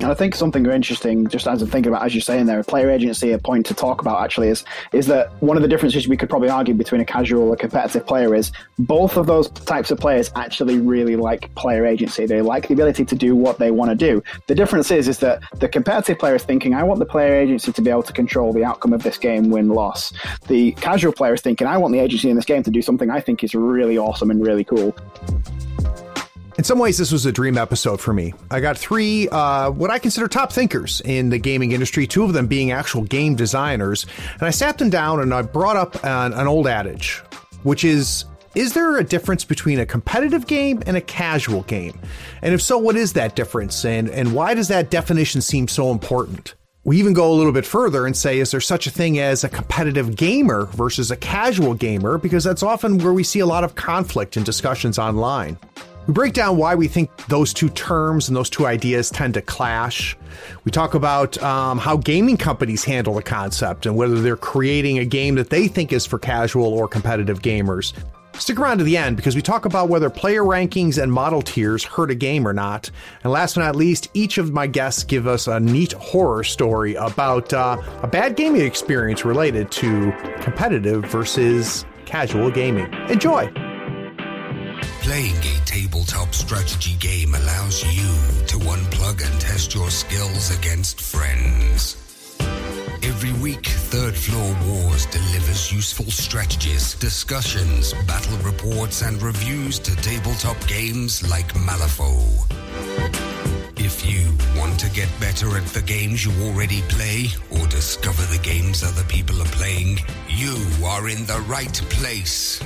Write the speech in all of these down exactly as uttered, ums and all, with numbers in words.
And I think something interesting, just as I'm thinking about, as you're saying there, player agency, a point to talk about actually is is that one of the differences we could probably argue between a casual and a competitive player is both of those types of players actually really like player agency. They like the ability to do what they want to do. The difference is, is that the competitive player is thinking, I want the player agency to be able to control the outcome of this game, win, loss. The casual player is thinking, I want the agency in this game to do something I think is really awesome and really cool. In some ways, this was a dream episode for me. I got three, uh, what I consider top thinkers in the gaming industry, two of them being actual game designers. And I sat them down and I brought up an, an old adage, which is, is there a difference between a competitive game and a casual game? And if so, what is that difference? And, and why does that definition seem so important? We even go a little bit further and say, is there such a thing as a competitive gamer versus a casual gamer? Because that's often where we see a lot of conflict in discussions online. We break down why we think those two terms and those two ideas tend to clash. We talk about um, how gaming companies handle the concept and whether they're creating a game that they think is for casual or competitive gamers. Stick around to the end because we talk about whether player rankings and model tiers hurt a game or not. And last but not least, each of my guests give us a neat horror story about uh, a bad gaming experience related to competitive versus casual gaming. Enjoy! Playing a tabletop strategy game allows you to unplug and test your skills against friends. Every week, Third Floor Wars delivers useful strategies, discussions, battle reports, and reviews to tabletop games like Malifaux. If you want to get better at the games you already play, or discover the games other people are playing, you are in the right place.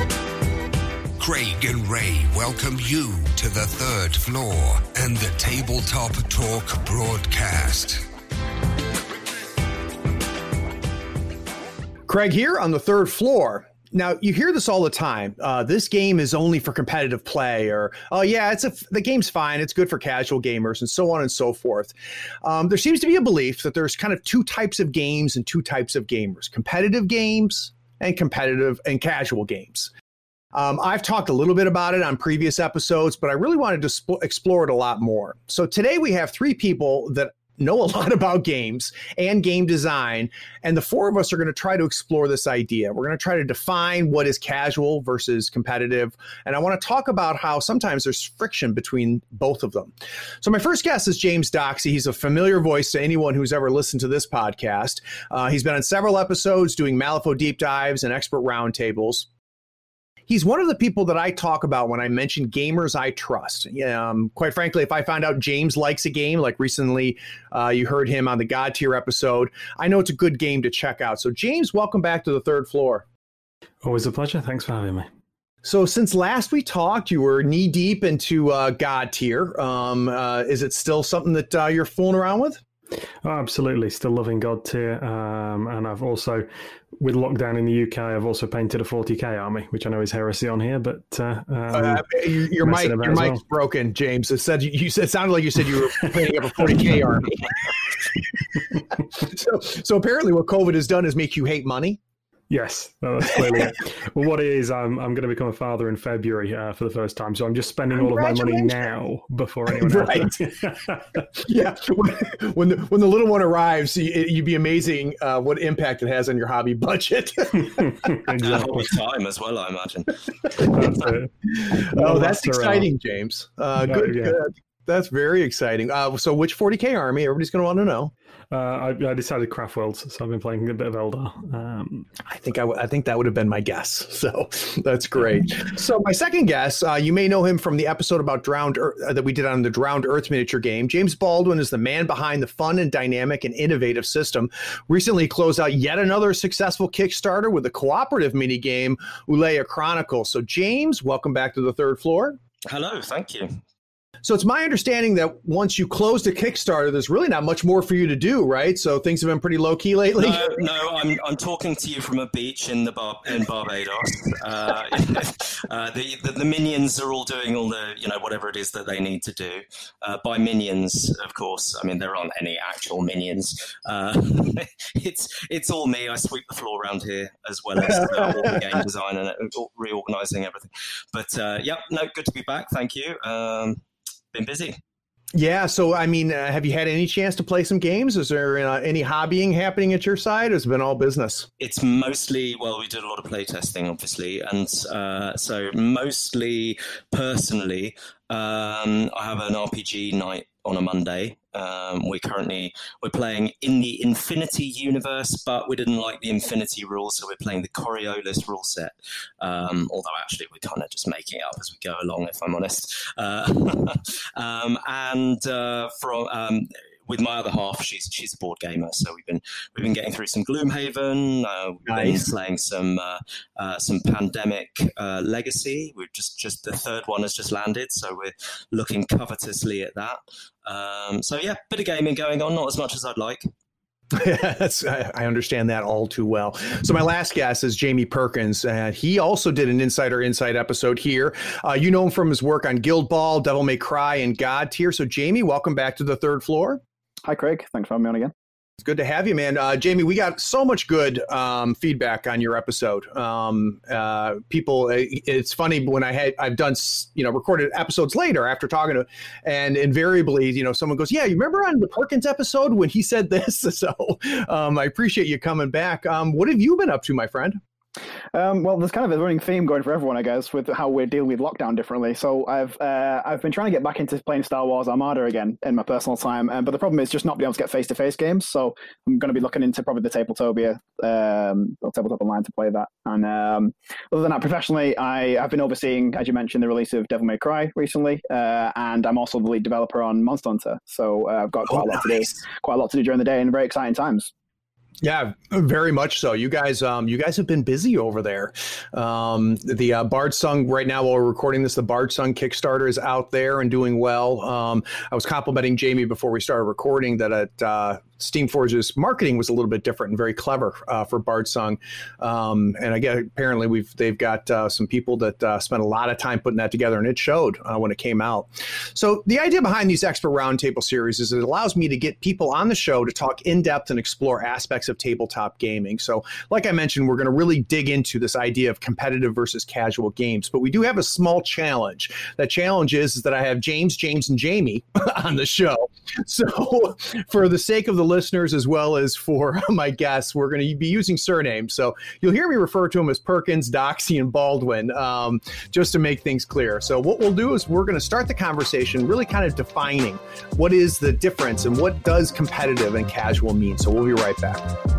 Craig and Ray welcome you to the Third Floor and the Tabletop Talk broadcast. Craig here on the Third Floor. Now, you hear this all the time. Uh, this game is only for competitive play, or, oh yeah, it's a, the game's fine. It's good for casual gamers, and so on and so forth. Um, there seems to be a belief that there's kind of two types of games and two types of gamers, competitive games and competitive and casual games. Um, I've talked a little bit about it on previous episodes, but I really wanted to sp- explore it a lot more. So today we have three people that know a lot about games and game design, and the four of us are going to try to explore this idea. We're going to try to define what is casual versus competitive, and I want to talk about how sometimes there's friction between both of them. So my first guest is James Doxey. He's a familiar voice to anyone who's ever listened to this podcast. Uh, he's been on several episodes doing Malifaux deep dives and expert roundtables. He's one of the people that I talk about when I mention gamers I trust. Um, quite frankly, if I find out James likes a game, like recently uh, you heard him on the God Tier episode, I know it's a good game to check out. So James, welcome back to the Third Floor. Always a pleasure. Thanks for having me. So since last we talked, you were knee deep into uh, God Tier. Um, uh, is it still something that uh, you're fooling around with? Oh, absolutely. Still loving God Tier. Um, and I've also, with lockdown in the U K, I've also painted a forty K army, which I know is heresy on here, but uh, um, uh, your, your mic, your mic's well. broken, James. It said you said it sounded like you said you were painting up a forty K army. so, so apparently, what COVID has done is make you hate money. Yes, that's clearly it. Well, what it is, I'm I'm going to become a father in February uh, for the first time, so I'm just spending all of my money now before anyone else. Right. Yeah, when the when the little one arrives, you'd be amazing uh, what impact it has on your hobby budget. Exactly. Time as well, I imagine. That's it. Oh, that's exciting, James. Uh, No, good, yeah. good. That's very exciting. Uh, so, which forty K army? Everybody's going to want to know. Uh, I, I decided Craft Worlds, so I've been playing a bit of Eldar. Um, I think I, w- I think that would have been my guess. So that's great. So my second guess, uh, you may know him from the episode about Drowned Earth, uh, that we did on the Drowned Earth miniature game. James Baldwin is the man behind the fun and dynamic and innovative system. Recently closed out yet another successful Kickstarter with a cooperative mini game, Ulea Chronicle. So James, welcome back to the Third Floor. Hello, thank you. So it's my understanding that once you close the Kickstarter, there's really not much more for you to do, right? So things have been pretty low key lately. No, no, I'm I'm talking to you from a beach in the Bar- in Barbados. Uh, uh, the, the the minions are all doing all the you know whatever it is that they need to do. Uh, by minions, of course. I mean there aren't any actual minions. Uh, it's it's all me. I sweep the floor around here as well as uh, all the game design and reorganising everything. But uh, yeah, no, good to be back. Thank you. Um, Been busy. Yeah. So, I mean, uh, have you had any chance to play some games? Is there uh, any hobbying happening at your side? Or has it been all business? It's mostly, well, we did a lot of playtesting, obviously. And uh, so mostly personally, um, I have an R P G night on a Monday. Um, we're currently, we're playing in the Infinity universe, but we didn't like the Infinity rules, so we're playing the Coriolis rule set. Um, although actually we're kind of just making it up as we go along, if I'm honest. Uh, um, and uh, from... Um, with my other half, she's she's a board gamer, so we've been we've been getting through some Gloomhaven. Uh, we've Nice. been playing some uh, uh, some Pandemic uh, Legacy. We've just just the third one has just landed, so we're looking covetously at that. Um, so yeah, bit of gaming going on, not as much as I'd like. That's, I understand that all too well. So my last guest is Jamie Perkins, and he also did an Insider Insight episode here. Uh, you know him from his work on Guild Ball, Devil May Cry, and God Tier. So Jamie, welcome back to the third floor. Hi, Craig. Thanks for having me on again. It's good to have you, man. Uh, Jamie, we got so much good um, feedback on your episode. Um, uh, people, it's funny when I had, I've done, you know, recorded episodes later after talking to, and invariably, you know, someone goes, yeah, you remember on the Perkins episode when he said this? So um, I appreciate you coming back. Um, what have you been up to, my friend? Um, well, there's kind of a running theme going for everyone, I guess, with how we're dealing with lockdown differently. So I've uh, I've been trying to get back into playing Star Wars Armada again in my personal time, um, but the problem is just not being able to get face-to-face games. So I'm going to be looking into probably the Tabletopia, um, or Tabletop Online to play that. And um, other than that, professionally, I have been overseeing, as you mentioned, the release of Devil May Cry recently, uh, and I'm also the lead developer on Monster Hunter. So uh, I've got quite Oh, a lot nice. to do, quite a lot to do during the day, and very exciting times. Yeah, very much so. You guys, um, you guys have been busy over there. Um, the uh, Bard Sung right now, while we're recording this, the Bard Sung Kickstarter is out there and doing well. Um, I was complimenting Jamie before we started recording that at uh, Steamforge's marketing was a little bit different and very clever uh, for Bard Sung. Um, and I get apparently we've they've got uh, some people that uh, spent a lot of time putting that together, and it showed uh, when it came out. So the idea behind these expert roundtable series is it allows me to get people on the show to talk in depth and explore aspects of tabletop gaming. So like I mentioned, we're going to really dig into this idea of competitive versus casual games, but we do have a small challenge. That challenge is, is that I have James, James, and Jamie on the show. So for the sake of the listeners as well as for my guests, we're going to be using surnames. So you'll hear me refer to them as Perkins, Doxy, and Baldwin, um, just to make things clear. So what we'll do is we're going to start the conversation really kind of defining what is the difference and what does competitive and casual mean. So we'll be right back.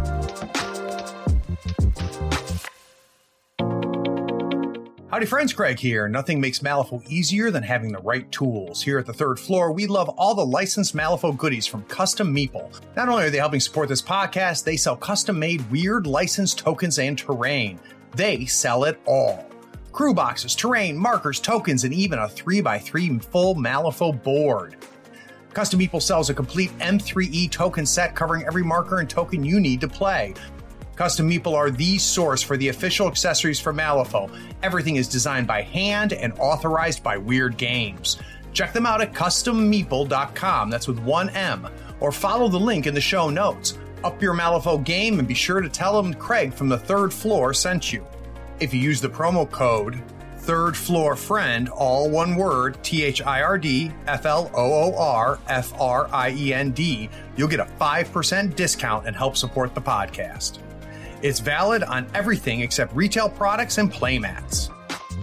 Howdy friends, Craig here. Nothing makes Malifaux easier than having the right tools. Here at the third floor, we love all the licensed Malifaux goodies from Custom Meeple. Not only are they helping support this podcast, they sell custom-made weird licensed tokens and terrain. They sell it all. Crew boxes, terrain, markers, tokens, and even a three by three full Malifaux board. Custom Meeple sells a complete M three E token set covering every marker and token you need to play. Custom Meeple are the source for the official accessories for Malifaux. Everything is designed by hand and authorized by Weird Games. Check them out at custom meeple dot com, that's with one M, or follow the link in the show notes. Up your Malifaux game and be sure to tell them Craig from the third floor sent you. If you use the promo code Third Floor Friend, all one word, T H I R D F L O O R F R I E N D, you'll get a five percent discount and help support the podcast. It's valid on everything except retail products and playmats.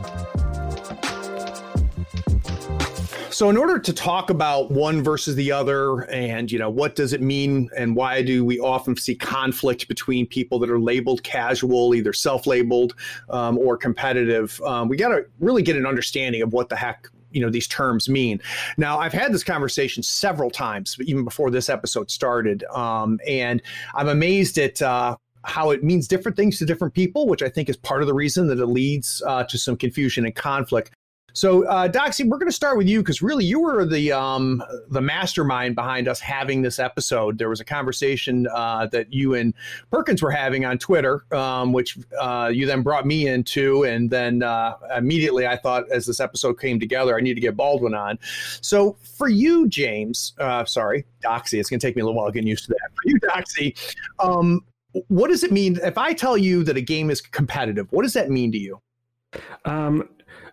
So in order to talk about one versus the other and, you know, what does it mean and why do we often see conflict between people that are labeled casual, either self-labeled um, or competitive, um, we got to really get an understanding of what the heck you know, these terms mean. Now, I've had this conversation several times, even before this episode started, um, and I'm amazed at uh, how it means different things to different people, which I think is part of the reason that it leads uh, to some confusion and conflict. So, uh, Doxy, we're going to start with you because really you were the um, the mastermind behind us having this episode. There was a conversation uh, that you and Perkins were having on Twitter, um, which uh, you then brought me into. And then uh, immediately I thought as this episode came together, I need to get Baldwin on. So for you, James, uh, sorry, Doxy, it's going to take me a little while getting used to that. For you, Doxy, um, what does it mean if I tell you that a game is competitive? What does that mean to you? Um,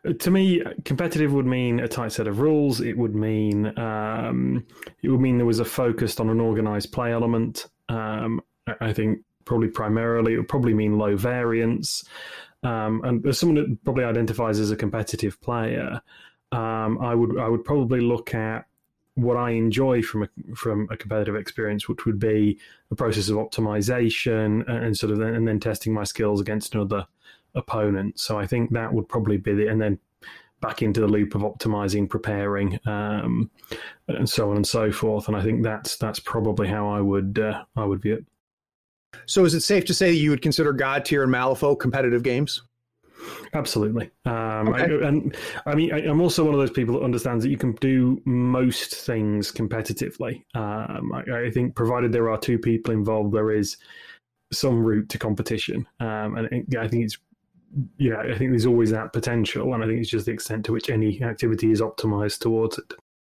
To me, competitive would mean a tight set of rules. It would mean um, it would mean there was a focus on an organized play element. Um, I think probably primarily it would probably mean low variance. Um, and as someone that probably identifies as a competitive player, um, I would I would probably look at what I enjoy from a from a competitive experience, which would be a process of optimization and sort of then, and then testing my skills against another opponent. So I think that would probably be the, and then back into the loop of optimizing, preparing, um, and so on and so forth. And I think that's that's probably how I would uh, I would view it. So is it safe to say that you would consider God Tier and Malifaux competitive games? Absolutely. Um, Okay. I, and I mean, I, I'm also one of those people that understands that you can do most things competitively. Um, I, I think provided there are two people involved, there is some route to competition. Um, and I, I think it's, yeah, I think there's always that potential. And I think it's just the extent to which any activity is optimized towards it.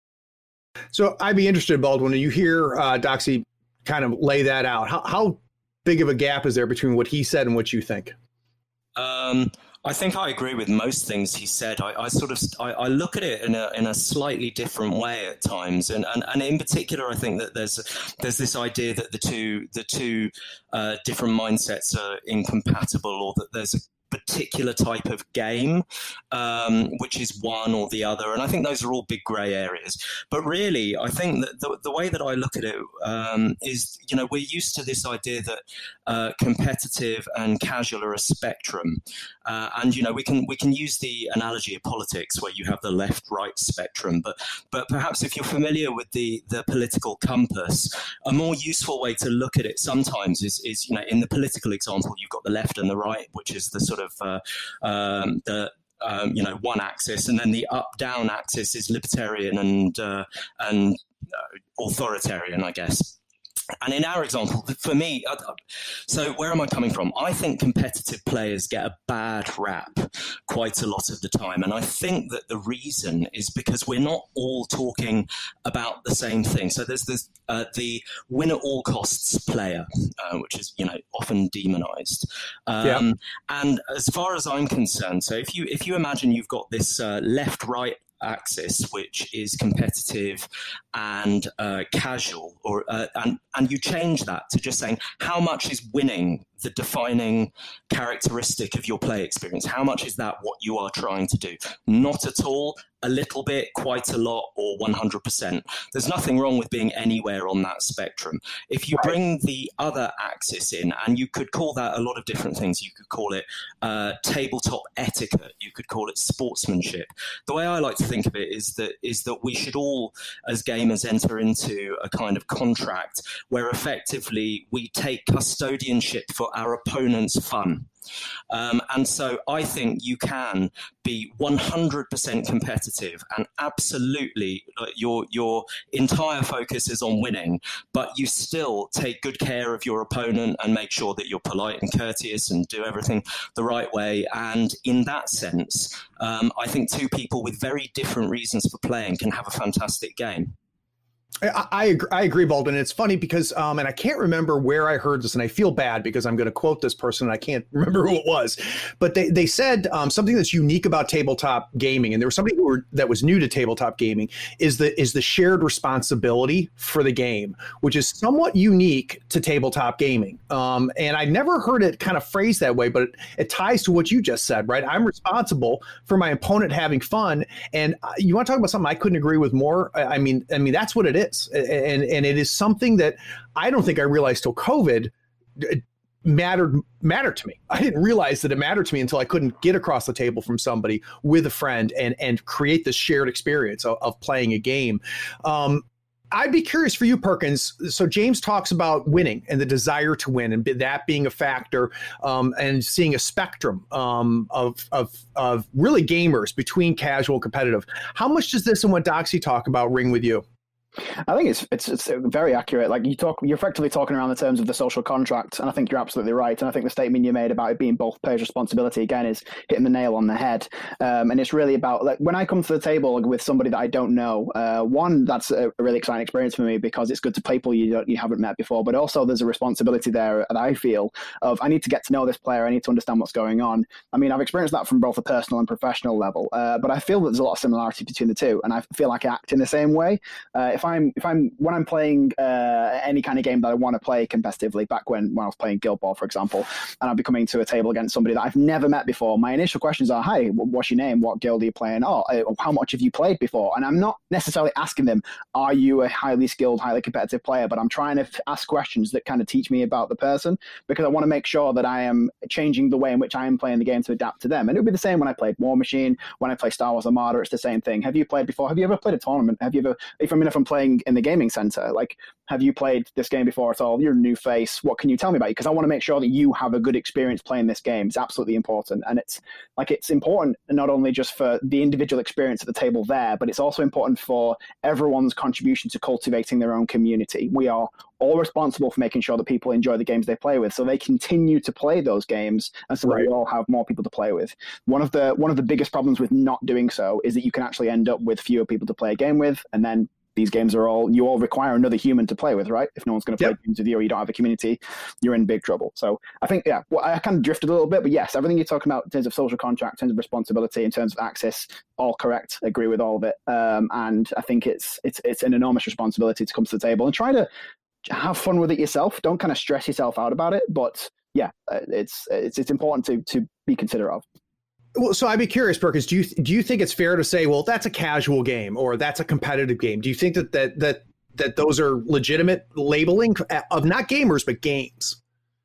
So I'd be interested, Baldwin, when you hear uh, Doxy kind of lay that out, how, how big of a gap is there between what he said and what you think? Um, I think I agree with most things he said. I, I sort of I, I look at it in a in a slightly different way at times, and, and, and in particular, I think that there's there's this idea that the two the two uh, different mindsets are incompatible, or that there's a particular type of game, um, which is one or the other. And I think those are all big grey areas. But really, I think that the, the way that I look at it um, is, you know, we're used to this idea that uh, competitive and casual are a spectrum. Uh, and, you know, we can we can use the analogy of politics where you have the left-right spectrum. But but perhaps if you're familiar with the, the political compass, a more useful way to look at it sometimes is, is, you know, in the political example, you've got the left and the right, which is the sort of uh, um, the um, you know one axis, and then the up-down axis is libertarian and uh, and uh, authoritarian, I guess. And in our example, for me, so where am I coming from? I think competitive players get a bad rap quite a lot of the time. And I think that the reason is because we're not all talking about the same thing. So there's this, uh, the win at all costs player, uh, which is, you know, often demonized. Um, yeah. And as far as I'm concerned, so if you, if you imagine you've got this uh, left-right axis, which is competitive and uh, casual, or uh, and and you change that to just saying how much is winning the defining characteristic of your play experience? How much is that what you are trying to do? Not at all, a little bit, quite a lot, or one hundred percent. There's nothing wrong with being anywhere on that spectrum. If you bring the other axis in, and you could call that a lot of different things. You could call it uh, tabletop etiquette. You could call it sportsmanship. The way I like to think of it is that is that we should all, as gamers, enter into a kind of contract where effectively we take custodianship for our opponent's fun. Um, and so I think you can be one hundred percent competitive and absolutely uh, your your entire focus is on winning, but you still take good care of your opponent and make sure that you're polite and courteous and do everything the right way. And in that sense, um, I think two people with very different reasons for playing can have a fantastic game. I, I agree, I agree, Baldwin. It's funny because, um, and I can't remember where I heard this, and I feel bad because I'm going to quote this person, and I can't remember who it was. But they they said um, something that's unique about tabletop gaming, and there was somebody who were, that was new to tabletop gaming, is the is the shared responsibility for the game, which is somewhat unique to tabletop gaming. Um, and I never heard it kind of phrased that way, but it, it ties to what you just said, right? I'm responsible for my opponent having fun, and you want to talk about something I couldn't agree with more. I, I mean, I mean that's what it is. And and it is something that I don't think I realized till COVID mattered mattered to me. I didn't realize that it mattered to me until I couldn't get across the table from somebody with a friend and and create this shared experience of, of playing a game. Um, I'd be curious for you, Perkins. So James talks about winning and the desire to win, and that being a factor, um, and seeing a spectrum um, of of of really gamers between casual and competitive. How much does this and what Doxy talk about ring with you? I think it's, it's it's very accurate. Like you talk, you're effectively talking around the terms of the social contract, and I think you're absolutely right. And I think the statement you made about it being both players' responsibility again is hitting the nail on the head. Um, and it's really about like when I come to the table with somebody that I don't know. Uh, one, that's a, a really exciting experience for me because it's good to play people you don't, you haven't met before. But also, there's a responsibility there that I feel of I need to get to know this player. I need to understand what's going on. I mean, I've experienced that from both a personal and professional level. Uh, but I feel that there's a lot of similarity between the two, and I feel like I act in the same way. Uh, if I'm if I'm when I'm playing uh, any kind of game that I want to play competitively, back when, when I was playing Guild Ball, for example, and I'll be coming to a table against somebody that I've never met before, my initial questions are, hi, what's your name? What guild are you playing? Oh, how much have you played before? And I'm not necessarily asking them, are you a highly skilled, highly competitive player? But I'm trying to ask questions that kind of teach me about the person, because I want to make sure that I am changing the way in which I am playing the game to adapt to them. And it would be the same when I played War Machine, when I play Star Wars Armada, it's the same thing. Have you played before? Have you ever played a tournament? Have you ever, if I mean, if I'm playing in the gaming center, like, have you played this game before at all? You're a new face. What can you tell me about it? Because I want to make sure that you have a good experience playing this game. It's absolutely important. And it's like, it's important not only just for the individual experience at the table there, but it's also important for everyone's contribution to cultivating their own community. We are all responsible for making sure that people enjoy the games they play with, so they continue to play those games, and so right. that we all have more people to play with. One of the one of the biggest problems with not doing so is that you can actually end up with fewer people to play a game with, and then these games are all, you all require another human to play with, right? If no one's going to play yep. games with you, or you don't have a community, you're in big trouble. So I think, yeah, well, I kind of drifted a little bit, but yes, everything you're talking about in terms of social contract, in terms of responsibility, in terms of access, all correct. I agree with all of it. Um, and I think it's it's it's an enormous responsibility to come to the table and try to have fun with it yourself. Don't kind of stress yourself out about it, but yeah, it's it's it's important to to be considerate of. Well, so I'd be curious, Perkins, do you do you think it's fair to say, well, that's a casual game or that's a competitive game? Do you think that that that that those are legitimate labeling of not gamers but games?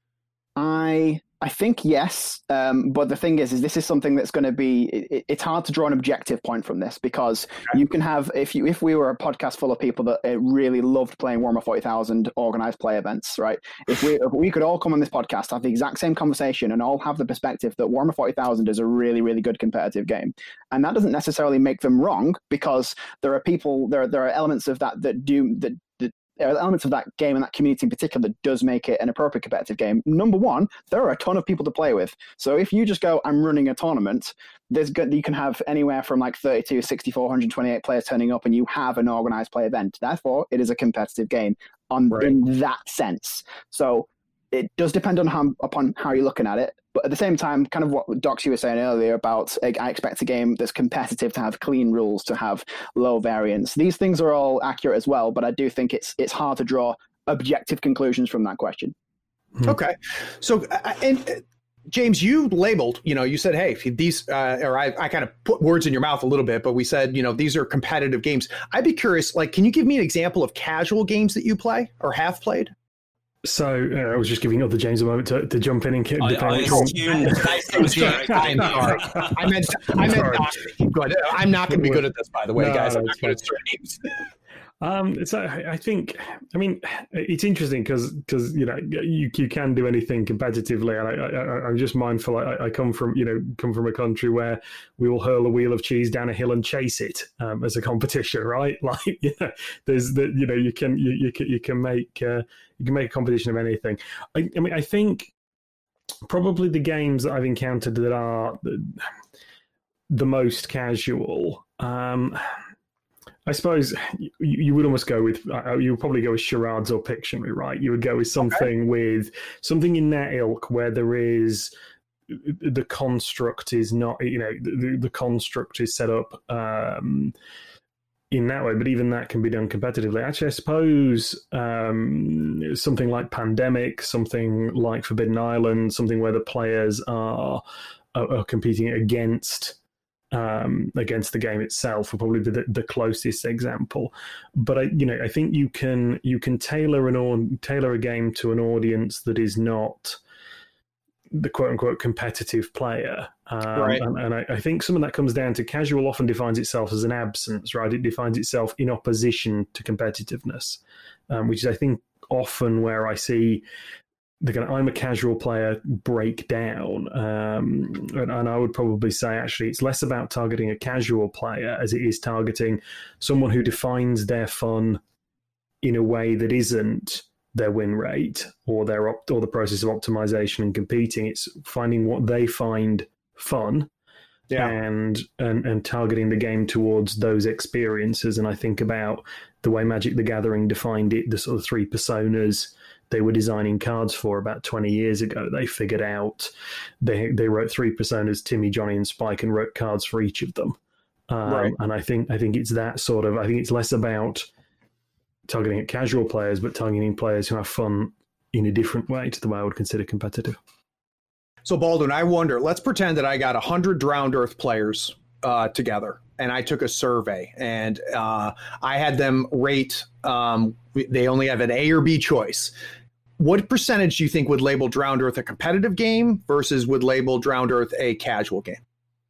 I I think yes, um, but the thing is, is this is something that's going to be. It, it's hard to draw an objective point from this, because okay. you can have if you if we were a podcast full of people that really loved playing Warhammer forty thousand organized play events, right? If we if we could all come on this podcast, have the exact same conversation, and all have the perspective that Warhammer forty thousand is a really really good competitive game, and that doesn't necessarily make them wrong, because there are people there there are elements of that that do that. There are elements of that game and that community in particular that does make it an appropriate competitive game. Number one, there are a ton of people to play with. So if you just go, I'm running a tournament, there's good, you can have anywhere from like thirty-two, sixty-four, one hundred twenty-eight players turning up, and you have an organized play event. Therefore, it is a competitive game on right. in that sense. So it does depend on how, upon how you're looking at it. But at the same time, kind of what Docs you were saying earlier about, I expect a game that's competitive to have clean rules, to have low variance. These things are all accurate as well, but I do think it's it's hard to draw objective conclusions from that question. Okay. So, uh, and uh, James, you labeled, you know, you said, hey, these, uh, or I, I kind of put words in your mouth a little bit, but we said, you know, these are competitive games. I'd be curious, like, can you give me an example of casual games that you play or have played? So uh, I was just giving other James a moment to, to jump in and kick. I, I assumed I'm sorry. I meant, I meant not to be good. I'm not going to be good at this, by the way, no, guys. I'm not good at streams. Um, so I think, I mean, it's interesting because because you know you you can do anything competitively, and I, I I'm just mindful. I, I come from you know come from a country where we will hurl a wheel of cheese down a hill and chase it um, as a competition, right? Like you know, there's the you know you can you you can you can make uh, you can make a competition of anything. I, I mean, I think probably the games that I've encountered that are the, the most casual. Um, I suppose you, you would almost go with, uh, you would probably go with charades or Pictionary, right? You would go with something okay. with something in that ilk where there is, the construct is not, you know, the, the construct is set up um, in that way, but even that can be done competitively. Actually, I suppose um, something like Pandemic, something like Forbidden Island, something where the players are, are, are competing against Um, against the game itself would probably be the, the closest example. But I, you know, I think you can you can tailor an or, tailor a game to an audience that is not the quote unquote competitive player. Um, right. And, and I, I think some of that comes down to casual often defines itself as an absence, right? It defines itself in opposition to competitiveness, um, which is I think often where I see the kind of I'm a casual player break down. Um, and, and I would probably say, actually, it's less about targeting a casual player as it is targeting someone who defines their fun in a way that isn't their win rate or their op- or the process of optimization and competing. It's finding what they find fun, yeah. and, and and targeting the game towards those experiences. And I think about the way Magic the Gathering defined it, the sort of three personas they were designing cards for about twenty years ago. They figured out, they they wrote three personas, Timmy, Johnny, and Spike, and wrote cards for each of them. Um, right. And I think I think it's that sort of, I think it's less about targeting at casual players, but targeting players who have fun in a different way to the way I would consider competitive. So Baldwin, I wonder, let's pretend that I got one hundred Drowned Earth players uh, together, and I took a survey, and uh, I had them rate, um, they only have an A or B choice. What percentage do you think would label Drowned Earth a competitive game versus would label Drowned Earth a casual game?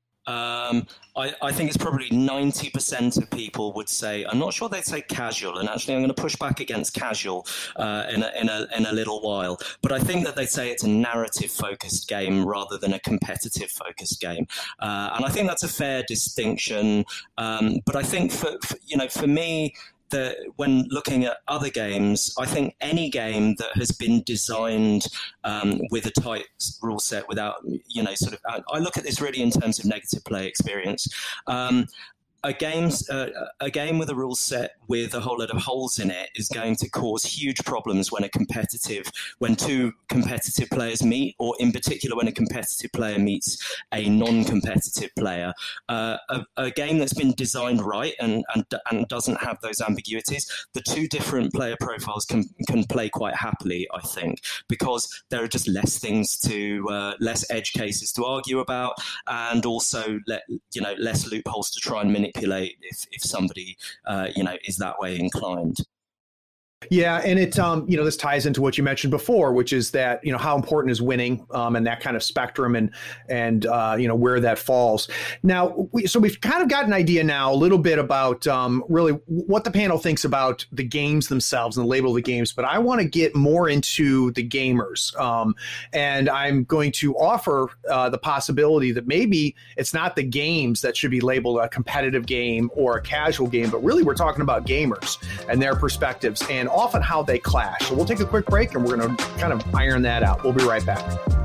Um, I, I think it's probably ninety percent of people would say, I'm not sure they'd say casual, and actually I'm going to push back against casual uh, in, a, in, a, in a little while. But I think that they'd say it's a narrative-focused game rather than a competitive-focused game. Uh, and I think that's a fair distinction. Um, but I think, for, for you know, for me, that when looking at other games, I think any game that has been designed um, with a tight rule set without, you know, sort of, I, I look at this really in terms of negative play experience. Um, A, game's, uh, a game with a rule set with a whole lot of holes in it is going to cause huge problems when a competitive, when two competitive players meet, or in particular when a competitive player meets a non-competitive player. Uh, a, a game that's been designed right and, and and doesn't have those ambiguities, the two different player profiles can can play quite happily, I think, because there are just less things to, uh, less edge cases to argue about, and also let, you know, less loopholes to try and manipulate. manipulate if, if somebody, uh, you know, is that way inclined. Yeah, and it, um, you know, this ties into what you mentioned before, which is that, you know, how important is winning, um, and that kind of spectrum, and and uh, you know, where that falls. Now, we, so we've kind of got an idea now a little bit about um, really what the panel thinks about the games themselves and the label of the games, but I want to get more into the gamers, um, and I'm going to offer uh, the possibility that maybe it's not the games that should be labeled a competitive game or a casual game, but really we're talking about gamers and their perspectives, and often how they clash. So we'll take a quick break and we're going to kind of iron that out. We'll be right back.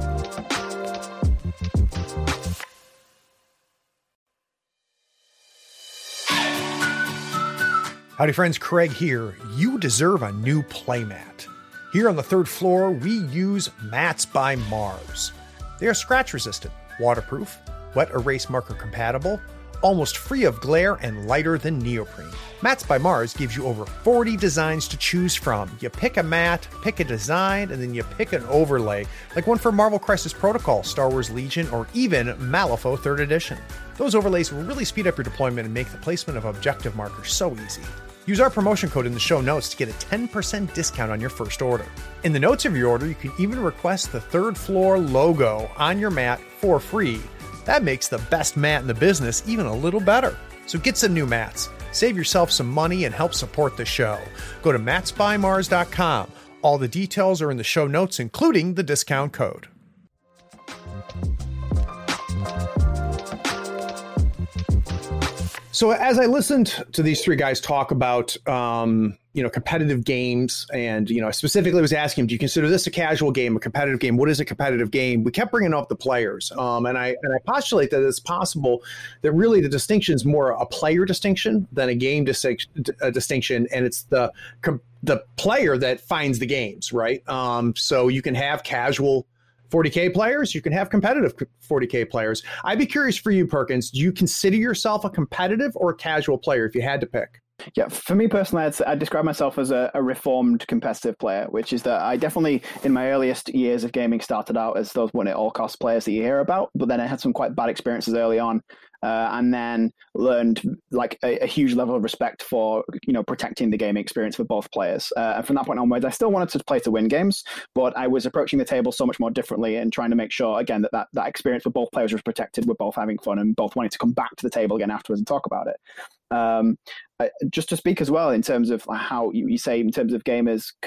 Howdy friends, Craig here. You deserve a new playmat. Here on the third floor, we use Mats by Mars. They are scratch resistant, waterproof, wet erase marker compatible, almost free of glare, and lighter than neoprene. Mats by Mars gives you over forty designs to choose from. You pick a mat, pick a design, and then you pick an overlay, like one for Marvel Crisis Protocol, Star Wars Legion, or even Malifaux third Edition. Those overlays will really speed up your deployment and make the placement of objective markers so easy. Use our promotion code in the show notes to get a ten percent discount on your first order. In the notes of your order, you can even request the third floor logo on your mat for free. That makes the best mat in the business even a little better. So get some new mats, save yourself some money, and help support the show. Go to mats by mars dot com. All the details are in the show notes, including the discount code. So as I listened to these three guys talk about, um, you know, competitive games, and, you know, I specifically was asking them, do you consider this a casual game, a competitive game? What is a competitive game? We kept bringing up the players. Um, and I and I postulate that it's possible that really the distinction is more a player distinction than a game dis- a distinction. And it's the the player that finds the games, right? Um, so you can have casual forty K players, you can have competitive forty K players. I'd be curious for you, Perkins, do you consider yourself a competitive or a casual player if you had to pick? Yeah, for me personally, I'd, I'd describe myself as a, a reformed competitive player, which is that I definitely, in my earliest years of gaming, started out as those win-at-all-cost players that you hear about, but then I had some quite bad experiences early on, uh, and then learned like a, a huge level of respect for, you know, protecting the gaming experience for both players. Uh, and from that point onwards, I still wanted to play to win games, but I was approaching the table so much more differently and trying to make sure, again, that that, that experience for both players was protected. We're both having fun and both wanting to come back to the table again afterwards and talk about it. Um, uh, just to speak as well in terms of how you, you say in terms of gamers can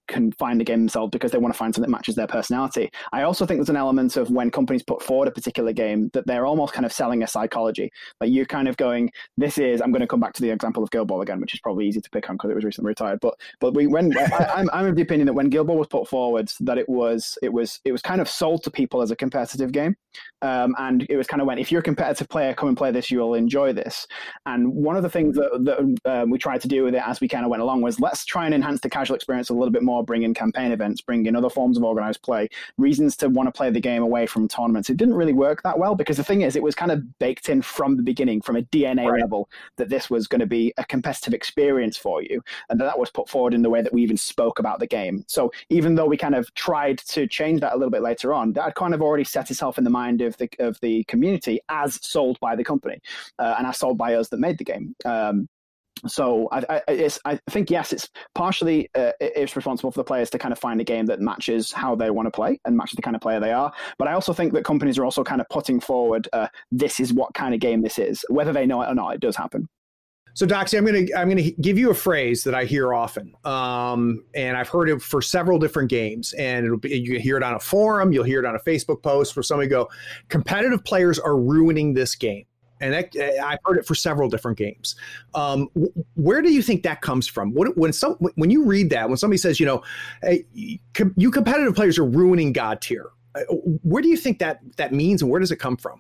can find a game themselves because they want to find something that matches their personality. I also think there's an element of when companies put forward a particular game that they're almost kind of selling a psychology. Like you're kind of going, this is, I'm going to come back to the example of Guild Ball again, which is probably easy to pick on because it was recently retired. But but we when I, I'm I'm of the opinion that when Guild Ball was put forward, that it was it was it was kind of sold to people as a competitive game, um, and it was kind of when if you're a competitive player, come and play this, you will enjoy this. And one of the things that, that um, we tried to do with it as we kind of went along was let's try and enhance the casual experience a little bit more, bring in campaign events, bring in other forms of organized play, reasons to want to play the game away from tournaments. It didn't really work that well because the thing is, it was kind of baked in from the beginning, from a D N A right. level, that this was going to be a competitive experience for you, and that, that was put forward in the way that we even spoke about the game. So even though we kind of tried to change that a little bit later on, that kind of already set itself in the mind of the of the community as sold by the company uh, and as sold by us that made the game. Um, So I, I, it's, I think, yes, it's partially uh, it's responsible for the players to kind of find a game that matches how they want to play and matches the kind of player they are. But I also think that companies are also kind of putting forward, uh, this is what kind of game this is. Whether they know it or not, it does happen. So, Doxy, I'm going to I'm going to give you a phrase that I hear often, um, and I've heard it for several different games. And it'll be, you can hear it on a forum, you'll hear it on a Facebook post where somebody go, "Competitive players are ruining this game." And that, I've heard it for several different games. Um, where do you think that comes from? What, when some when you read that, when somebody says, you know, hey, you competitive players are ruining God tier, where do you think that that means, and where does it come from?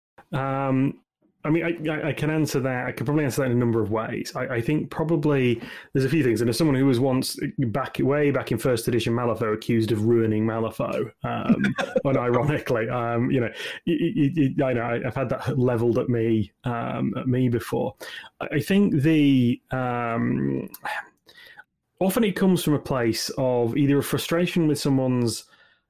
Um, I mean, I, I can answer that. I could probably answer that in a number of ways. I, I think probably there's a few things. And as someone who was once back way back in first edition Malifaux accused of ruining Malifaux, um, unironically, um, you know, it, it, it, I know I've had that leveled at me um, at me before. I think the um, often it comes from a place of either a frustration with someone's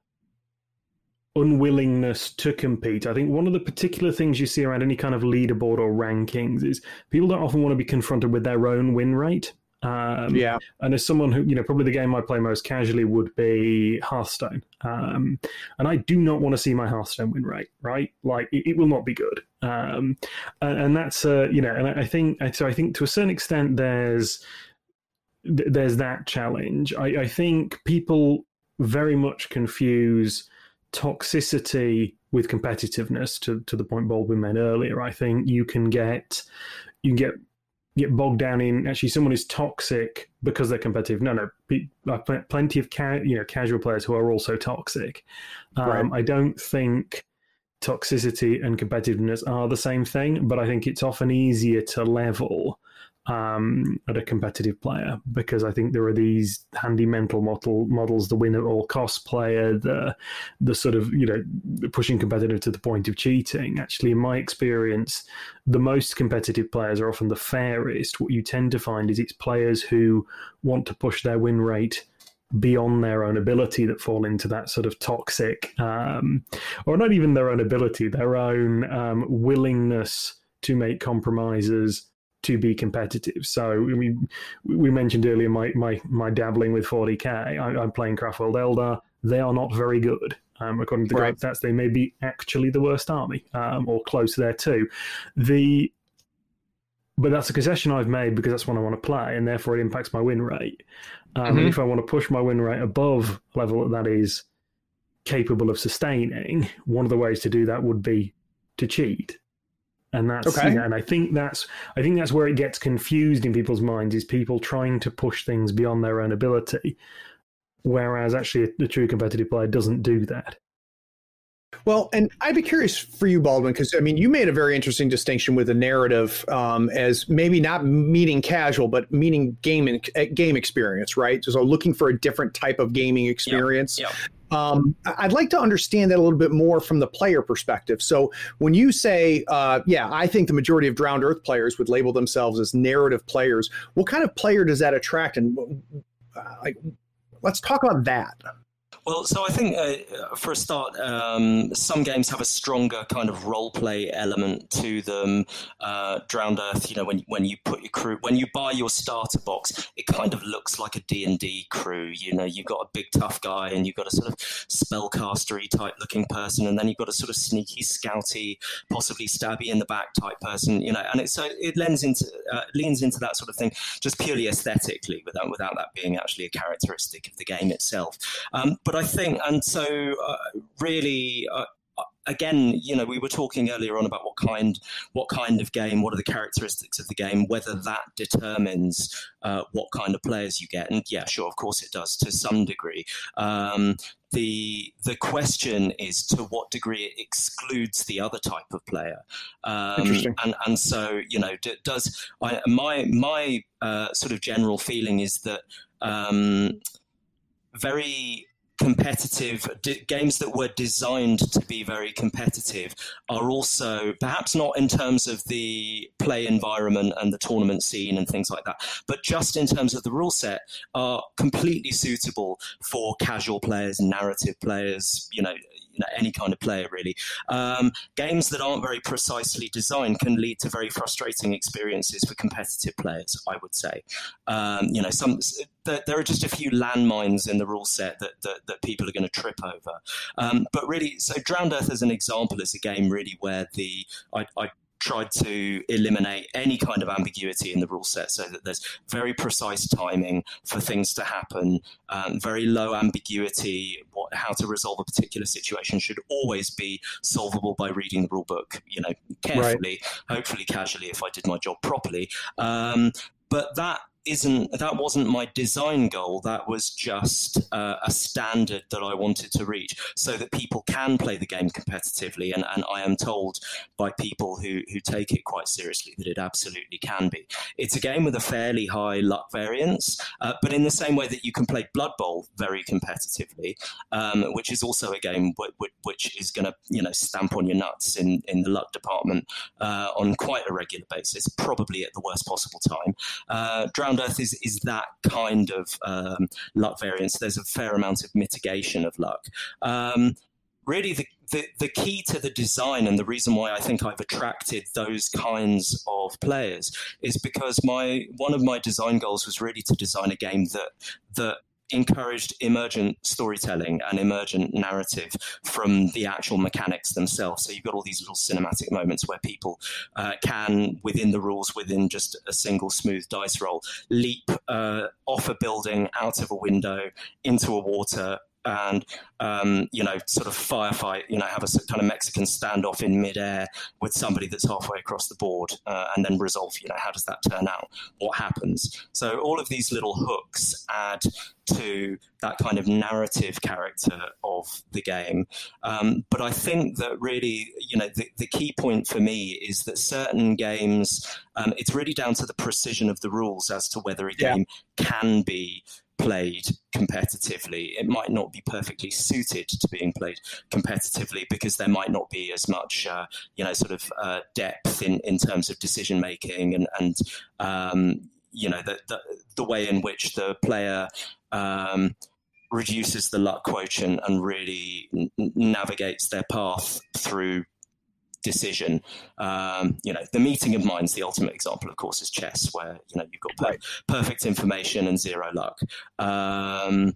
unwillingness to compete. I think one of the particular things you see around any kind of leaderboard or rankings is people don't often want to be confronted with their own win rate. Um, yeah. And as someone who, you know, probably the game I play most casually would be Hearthstone. Um, and I do not want to see my Hearthstone win rate, right? Like, it, it will not be good. Um, and, and that's, uh, you know, and I think, so I think to a certain extent there's, there's that challenge. I, I think people very much confuse toxicity with competitiveness to, to the point Baldwin made earlier. I think you can get you can get get bogged down in actually someone is toxic because they're competitive. No, no, I've plenty of ca- you know casual players who are also toxic. Um, right. I don't think toxicity and competitiveness are the same thing, but I think it's often easier to level um, at a competitive player because I think there are these handy mental model models, the win at all cost player, the the sort of, you know, pushing competitive to the point of cheating. Actually, in my experience, the most competitive players are often the fairest. What you tend to find is it's players who want to push their win rate beyond their own ability that fall into that sort of toxic, um, or not even their own ability, their own um, willingness to make compromises to be competitive. So we we mentioned earlier my my, my dabbling with forty K. I, I'm playing Craftworld Eldar. They are not very good. Um, according to the right. stats, they may be actually the worst army, um, or close there too. The But that's a concession I've made because that's what I want to play, and therefore it impacts my win rate. Um, mm-hmm. And if I want to push my win rate above a level that is capable of sustaining, one of the ways to do that would be to cheat. And that's okay. You know, and I think that's I think that's where it gets confused in people's minds, is people trying to push things beyond their own ability, whereas actually a, a true competitive player doesn't do that. Well, and I'd be curious for you, Baldwin, because, I mean, you made a very interesting distinction with the narrative um, as maybe not meaning casual, but meaning game in, game experience, right? So, so looking for a different type of gaming experience. Yep. Yep. Um, I'd like to understand that a little bit more from the player perspective. So when you say, uh, yeah, I think the majority of Drowned Earth players would label themselves as narrative players, what kind of player does that attract? And uh, like, let's talk about that. Well, so I think uh, for a start, um, some games have a stronger kind of role play element to them. Uh, Drowned Earth, you know, when when you put your crew, when you buy your starter box, it kind of looks like a D and D crew. You know, you've got a big tough guy, and you've got a sort of spellcastery type looking person, and then you've got a sort of sneaky, scouty, possibly stabby in the back type person. You know, and it so it lends into uh, leans into that sort of thing, just purely aesthetically, without without that being actually a characteristic of the game itself. Um, but I think, and so uh, really, uh, again, you know, we were talking earlier on about what kind, what kind of game, what are the characteristics of the game, whether that determines uh, what kind of players you get. And yeah, sure, of course it does to some degree. Um, the the question is to what degree it excludes the other type of player. Um, Interesting. And and so, you know, d- does I, my my uh, sort of general feeling is that um, very competitive d- games that were designed to be very competitive are also, perhaps not in terms of the play environment and the tournament scene and things like that, but just in terms of the rule set, are completely suitable for casual players, narrative players, you know, you know any kind of player really. Um, games that aren't very precisely designed can lead to very frustrating experiences for competitive players, I would say. Um, you know, some there, there are just a few landmines in the rule set that that, that people are going to trip over. Um, but really, so Drowned Earth as an example is a game really where the I, I tried to eliminate any kind of ambiguity in the rule set so that there's very precise timing for things to happen, um, very low ambiguity. What, how to resolve a particular situation should always be solvable by reading the rule book, you know, carefully, right. Hopefully casually if I did my job properly. Um, but that isn't that wasn't my design goal. That was just uh, a standard that I wanted to reach so that people can play the game competitively, and, and I am told by people who, who take it quite seriously that it absolutely can be. It's a game with a fairly high luck variance, uh, but in the same way that you can play Blood Bowl very competitively, um, which is also a game w- w- which is going to, you know, stamp on your nuts in, in the luck department uh, on quite a regular basis, probably at the worst possible time. Uh, Drowned Earth is, is that kind of um, luck variance. There's a fair amount of mitigation of luck. Um, really, the, the, the key to the design and the reason why I think I've attracted those kinds of players is because my one of my design goals was really to design a game that that encouraged emergent storytelling and emergent narrative from the actual mechanics themselves. So you've got all these little cinematic moments where people uh, can, within the rules, within just a single smooth dice roll, leap uh, off a building, out of a window, into a water, and, um, you know, sort of firefight, you know, have a kind of Mexican standoff in midair with somebody that's halfway across the board, uh, and then resolve, you know, how does that turn out? What happens? So all of these little hooks add to that kind of narrative character of the game. Um, but I think that really, you know, the, the key point for me is that certain games, um, it's really down to the precision of the rules as to whether a Yeah. game can be played competitively. It might not be perfectly suited to being played competitively because there might not be as much, uh, you know, sort of uh, depth in, in terms of decision making and, and um, you know, the, the the way in which the player um, reduces the luck quotient and really n- navigates their path through decision. Um, you know, the meeting of minds, the ultimate example, of course, is chess, where, you know, you've got per- Right. perfect information and zero luck. Um,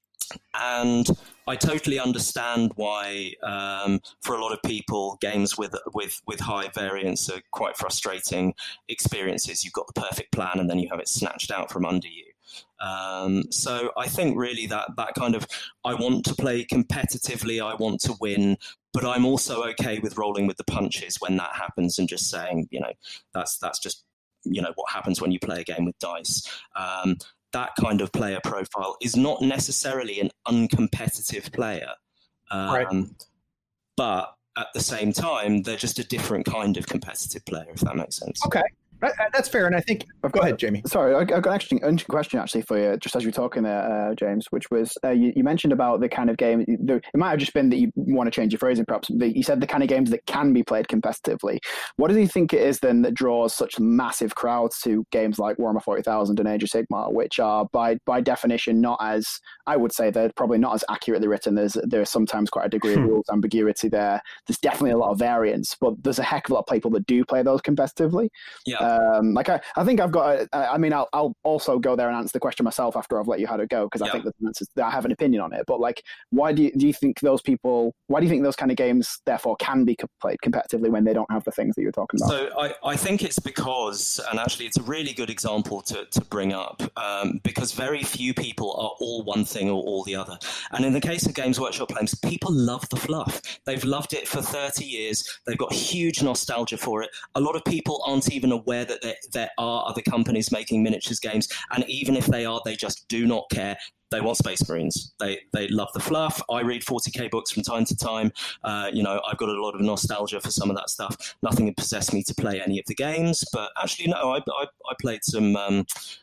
and I totally understand why, um, for a lot of people, games with with with high variance are quite frustrating experiences. You've got the perfect plan, and then you have it snatched out from under you. Um, so I think really that that kind of, I want to play competitively, I want to win, but I'm also okay with rolling with the punches when that happens and just saying, you know, that's that's just, you know, what happens when you play a game with dice. Um, that kind of player profile is not necessarily an uncompetitive player, um, Right. but at the same time, they're just a different kind of competitive player, if that makes sense. Okay. That's fair, and I think. I've go got, ahead, Jamie. Sorry, I've got an interesting question actually for you, just as you were talking there, uh, James, which was uh, you, you mentioned about the kind of game. The, it might have just been that you want to change your phrasing, perhaps. But you said the kind of games that can be played competitively. What do you think it is then that draws such massive crowds to games like Warhammer forty thousand and Age of Sigmar, which are by by definition not as, I would say, they're probably not as accurately written. There's there's sometimes quite a degree of rules ambiguity there. There's definitely a lot of variance, but there's a heck of a lot of people that do play those competitively. Yeah. Um, like I, I think I've got. A, I mean, I'll, I'll also go there and answer the question myself after I've let you have a go, because I yeah. think that, answers, that I have an opinion on it. But like, why do you, do you think those people? Why do you think those kind of games therefore can be played competitively when they don't have the things that you're talking about? So I, I think it's because, and actually it's a really good example to, to bring up, um, because very few people are all one thing or all the other. And in the case of Games Workshop games, people love the fluff. They've loved it for thirty years. They've got huge nostalgia for it. A lot of people aren't even aware that there, there are other companies making miniatures games. And even if they are, they just do not care. They want Space Marines. They they love the fluff. I read forty K books from time to time. Uh, you know, I've got a lot of nostalgia for some of that stuff. Nothing had possessed me to play any of the games, but actually, no, I I, I played some um,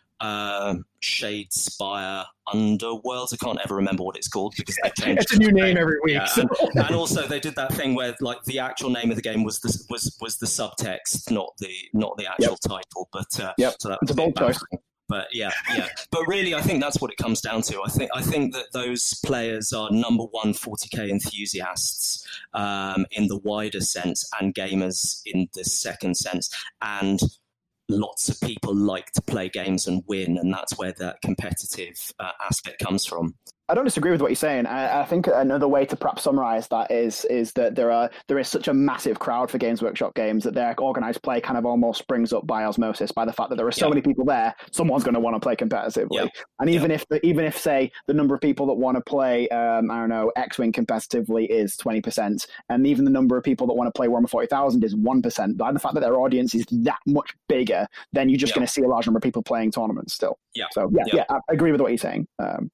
uh, Shadespire Underworlds. I can't ever remember what it's called because they changed. It's a new name every week. Yeah, So. and, and also, they did that thing where, like, the actual name of the game was the was was the subtext, not the not the actual Yep. title. But uh, Yep. so that It's was a bold choice. But yeah, yeah. But really, I think that's what it comes down to. I think I think that those players are number one forty K enthusiasts um, in the wider sense, and gamers in the second sense. And lots of people like to play games and win, and that's where that competitive uh, aspect comes from. I don't disagree with what you're saying. I, I think another way to perhaps summarize that is is that there are there is such a massive crowd for Games Workshop games that their organized play kind of almost springs up by osmosis, by the fact that there are so yeah. many people there. Someone's going to want to play competitively, yeah. and even yeah. if even if say the number of people that want to play, um, I don't know, X-Wing competitively is twenty percent, and even the number of people that want to play Warhammer forty thousand is one percent. By the fact that their audience is that much bigger, then you're just yeah. going to see a large number of people playing tournaments still. Yeah. So yeah, yeah, yeah, I agree with what you're saying. Um,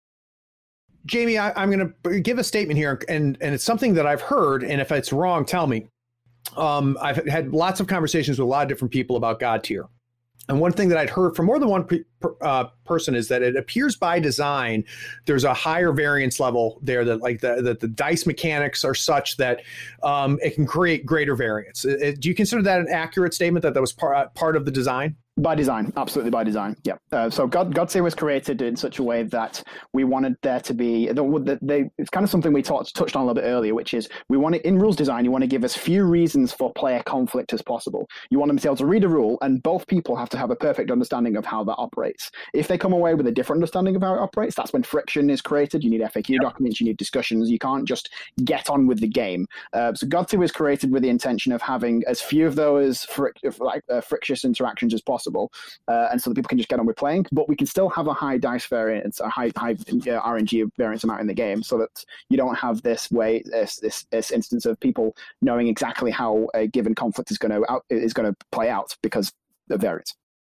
Jamie, I, I'm going to give a statement here, and and it's something that I've heard, and if it's wrong, tell me. Um, I've had lots of conversations with a lot of different people about God tier. And one thing that I'd heard from more than one pre, per, uh, person is that it appears by design there's a higher variance level there, that like the, that the dice mechanics are such that um, it can create greater variance. It, do you consider that an accurate statement, that that was part, part of the design? By design, absolutely by design. Yeah. Uh, so God, Godseer was created in such a way that we wanted there to be. The, they, it's kind of something we talked, touched on a little bit earlier, which is we want it, in rules design. You want to give as few reasons for player conflict as possible. You want them to be able to read a rule, and both people have to have a perfect understanding of how that operates. If they come away with a different understanding of how it operates, that's when friction is created. You need F A Q yep. documents. You need discussions. You can't just get on with the game. Uh, so Godseer was created with the intention of having as few of those fric- like uh, frictious interactions as possible. Uh, and so that people can just get on with playing, but we can still have a high dice variance, a high high uh, R N G variance amount in the game, so that you don't have this way, this this, this instance of people knowing exactly how a given conflict is going to out, is going to play out because of variance.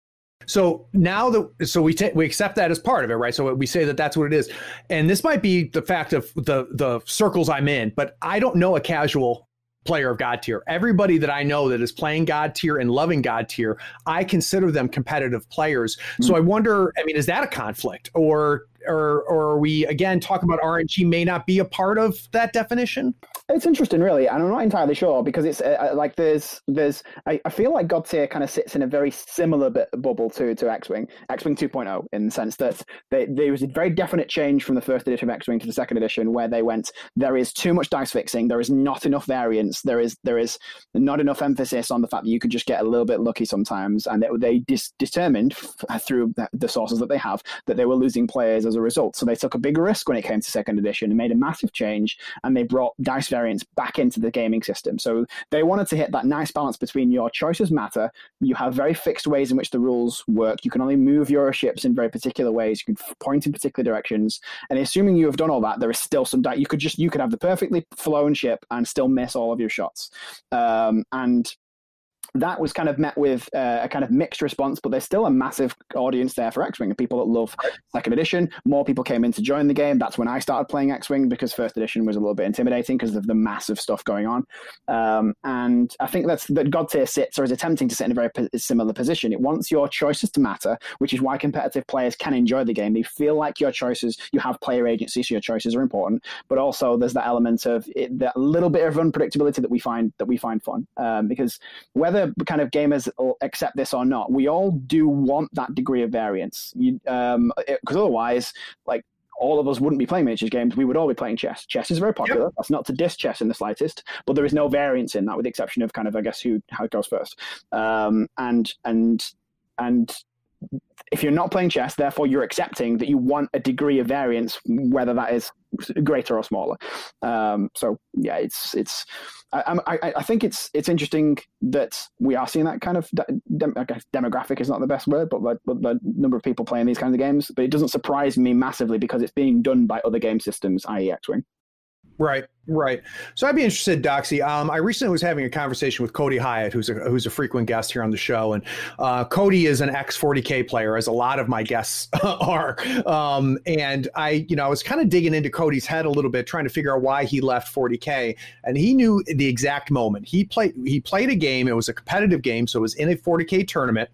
So now that so we take we accept that as part of it, right? So we say that that's what it is, and this might be the fact of the the circles I'm in, but I don't know a casual player of God tier. Everybody that I know that is playing God tier and loving God tier, I consider them competitive players. Mm-hmm. So I wonder, I mean, is that a conflict, or or or are we again talking about R N G may not be a part of that definition? It's interesting, really, and I'm not entirely sure, because it's uh, like there's there's I, I feel like Godseer kind of sits in a very similar bit bubble to to X-Wing, X-Wing two point oh, in the sense that they, there was a very definite change from the first edition of X-Wing to the second edition, where they went, there is too much dice fixing, there is not enough variance, there is there is not enough emphasis on the fact that you could just get a little bit lucky sometimes, and they, they dis- determined f- through the, the sources that they have that they were losing players as a result. So they took a big risk when it came to second edition and made a massive change, and they brought dice variance back into the gaming system. So they wanted to hit that nice balance between your choices matter. You have very fixed ways in which the rules work. You can only move your ships in very particular ways. You can point in particular directions. And assuming you have done all that, there is still some di- you could just you could have the perfectly flown ship and still miss all of your shots. Um, and that was kind of met with uh, a kind of mixed response, but there's still a massive audience there for X-Wing and people that love second edition. More people came in to join the game. That's when I started playing X-Wing, because first edition was a little bit intimidating because of the massive stuff going on. Um, and I think that's that God Tier sits or is attempting to sit in a very po- similar position. It wants your choices to matter, which is why competitive players can enjoy the game. They feel like your choices, you have player agency, so your choices are important. But also there's that element of it, that little bit of unpredictability that we find that we find fun. Um, because whether kind of gamers accept this or not, we all do want that degree of variance. You, um, because otherwise, like, all of us wouldn't be playing miniatures games. We would all be playing chess. Chess is very popular. Yep. That's not to diss chess in the slightest, but there is no variance in that, with the exception of kind of, I guess, who how it goes first. Um, and and and. If you're not playing chess, therefore you're accepting that you want a degree of variance, whether that is greater or smaller. Um, so yeah, it's it's. I, I, I think it's it's interesting that we are seeing that kind of de- I guess demographic is not the best word, but, but the number of people playing these kinds of games. But it doesn't surprise me massively because it's being done by other game systems, that is. X-Wing. Right, right. So I'd be interested, Doxy. Um, I recently was having a conversation with Cody Hyatt, who's a who's a frequent guest here on the show, and uh, Cody is an ex forty K player, as a lot of my guests are. Um, and I, you know, I was kind of digging into Cody's head a little bit, trying to figure out why he left forty K, and he knew the exact moment. He played he played a game. It was a competitive game, so it was in a forty K tournament,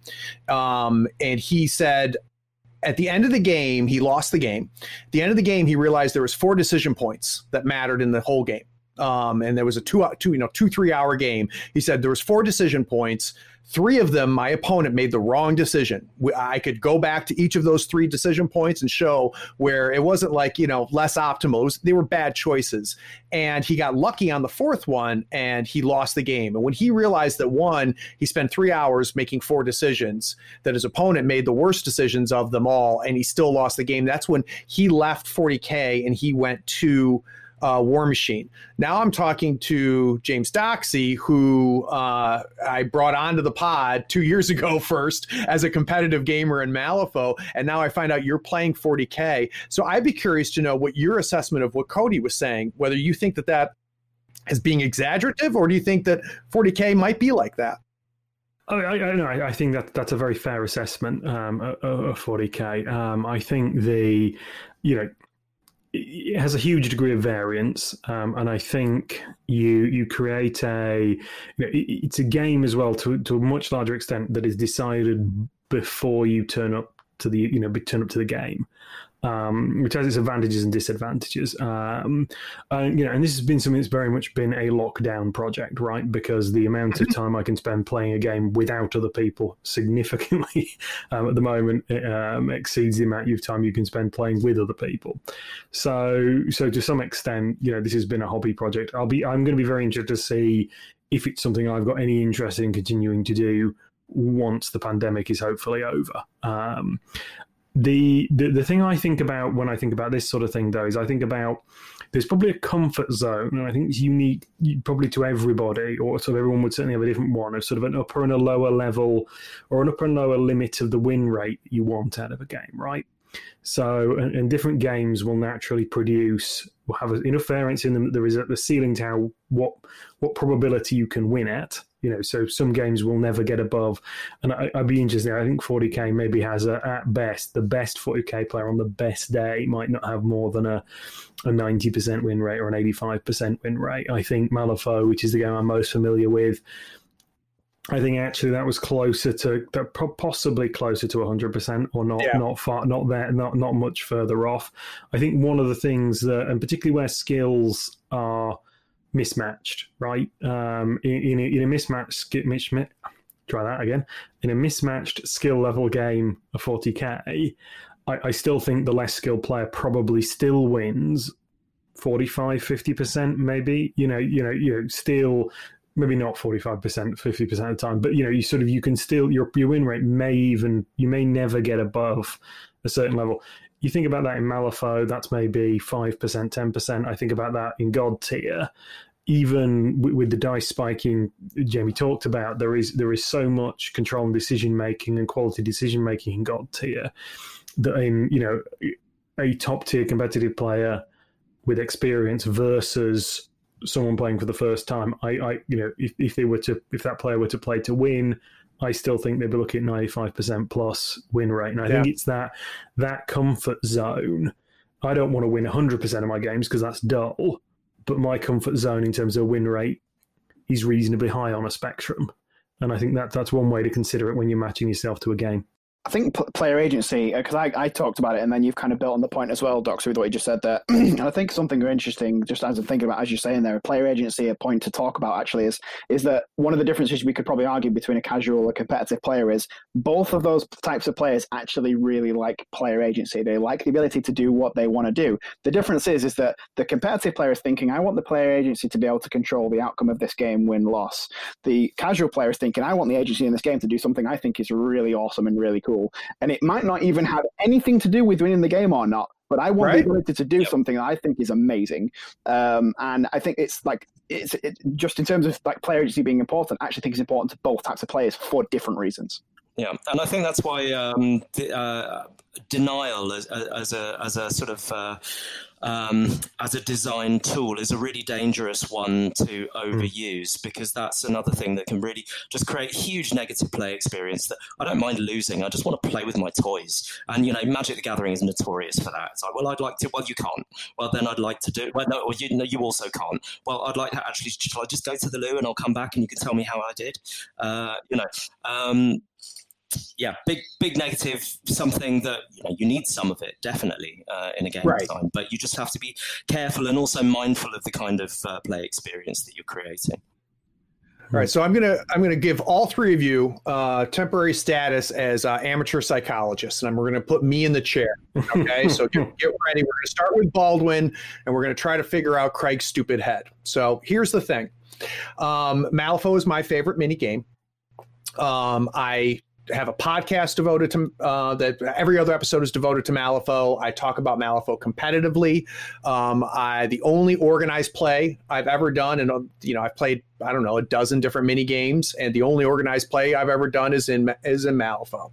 um, and he said, at the end of the game, he lost the game. At the end of the game, he realized there was four decision points that mattered in the whole game. Um, and there was a two, two, you know, two, three hour game. He said there was four decision points. Three of them, my opponent made the wrong decision. I could go back to each of those three decision points and show where it wasn't like, you know, less optimal. It was, they were bad choices. And he got lucky on the fourth one and he lost the game. And when he realized that, one, he spent three hours making four decisions, that his opponent made the worst decisions of them all, and he still lost the game, that's when he left forty K and he went to Uh, War Machine. Now I'm talking to James Doxy, who uh, I brought onto the pod two years ago first as a competitive gamer in Malifaux, and now I find out you're playing forty K. So I'd be curious to know what your assessment of what Cody was saying, whether you think that that is being exaggerative, or do you think that forty K might be like that? I, I, I think that that's a very fair assessment um, of forty K. Um, I think the, you know, it has a huge degree of variance, um, and I think you you create a you know, it, it's a game as well to to a much larger extent that is decided before you turn up to the you know turn up to the game, um, which has its advantages and disadvantages. Um, and, you know, and this has been something that's very much been a lockdown project, right? Because the amount of time I can spend playing a game without other people significantly um, at the moment um, exceeds the amount of time you can spend playing with other people. So, so to some extent, you know, this has been a hobby project. I'll be, I'm going to be very interested to see if it's something I've got any interest in continuing to do once the pandemic is hopefully over. Um, The, the the thing I think about when I think about this sort of thing, though, is I think about there's probably a comfort zone, and I think it's unique probably to everybody, or sort of everyone would certainly have a different one, of sort of an upper and a lower level, or an upper and lower limit of the win rate you want out of a game, right? So, and, and different games will naturally produce, will have enough variance in them that there is a ceiling to how, what what probability you can win at. You know, so some games will never get above, and I, I'd be interested. I think forty K maybe has a, at best, the best forty K player on the best day might not have more than a, a ninety percent win rate or an eighty-five percent win rate. I think Malifaux, which is the game I'm most familiar with, I think actually that was closer to, possibly closer to one hundred percent, or not, yeah. not far, not there, not not much further off. I think one of the things that, and particularly where skills are mismatched, right? Um, in, in, a, in a mismatched, mismatch, try that again. In a mismatched skill level game of forty K, I, I still think the less skilled player probably still wins forty-five, fifty percent, maybe. You know, you know, you know, still. Maybe not forty-five percent, fifty percent of the time, but you know, you sort of, you can still, your your win rate may even, you may never get above a certain level. You think about that in Malifaux, that's maybe five percent, ten percent. I think about that in God tier. Even with, with the dice spiking Jamie talked about, there is there is so much control and decision making and quality decision making in God tier that in, you know, a top tier competitive player with experience versus someone playing for the first time, I, I you know, if, if they were to, if that player were to play to win, I still think they'd be looking at ninety-five percent plus win rate. And I yeah. think it's that that comfort zone. I don't want to win one hundred percent of my games because that's dull, but my comfort zone in terms of win rate is reasonably high on a spectrum. And I think that that's one way to consider it when you're matching yourself to a game. I think player agency, because I, I talked about it, and then you've kind of built on the point as well, Doctor, with what you just said there. And I think something interesting, just as I'm thinking about, as you're saying there, player agency, a point to talk about actually is is that one of the differences we could probably argue between a casual and a competitive player is both of those types of players actually really like player agency. They like the ability to do what they want to do. The difference is is that the competitive player is thinking, I want the player agency to be able to control the outcome of this game, win, loss. The casual player is thinking, I want the agency in this game to do something I think is really awesome and really cool. And it might not even have anything to do with winning the game or not, but I want right? the ability to do yep. something that I think is amazing. Um, and I think it's like, it's it, just in terms of like player agency being important, I actually think it's important to both types of players for different reasons. Yeah, and I think that's why um, the, uh, denial as, as a as a sort of uh, um, as a design tool is a really dangerous one to overuse, because that's another thing that can really just create huge negative play experience. That I don't mind losing, I just want to play with my toys. And you know, Magic the Gathering is notorious for that. It's like, well, I'd like to. Well, you can't. Well, then I'd like to do. Well, no, or you, no, you also can't. Well, I'd like to actually. Shall I just go to the loo and I'll come back and you can tell me how I did? Uh, you know. Um, Yeah, big, big negative. Something that you know you need some of it definitely uh, in a game right. design, but you just have to be careful and also mindful of the kind of uh, play experience that you're creating. All right, so I'm gonna I'm gonna give all three of you uh, temporary status as uh, amateur psychologists, and we're gonna put me in the chair. Okay, so get, get ready. We're gonna start with Baldwin, and we're gonna try to figure out Craig's stupid head. So here's the thing: um, Malifaux is my favorite mini game. Um, I. have a podcast devoted to uh, that. Every other episode is devoted to Malifaux. I talk about Malifaux competitively. Um, I the only organized play I've ever done, and you know I've played I don't know a dozen different mini games, and the only organized play I've ever done is in is in Malifaux.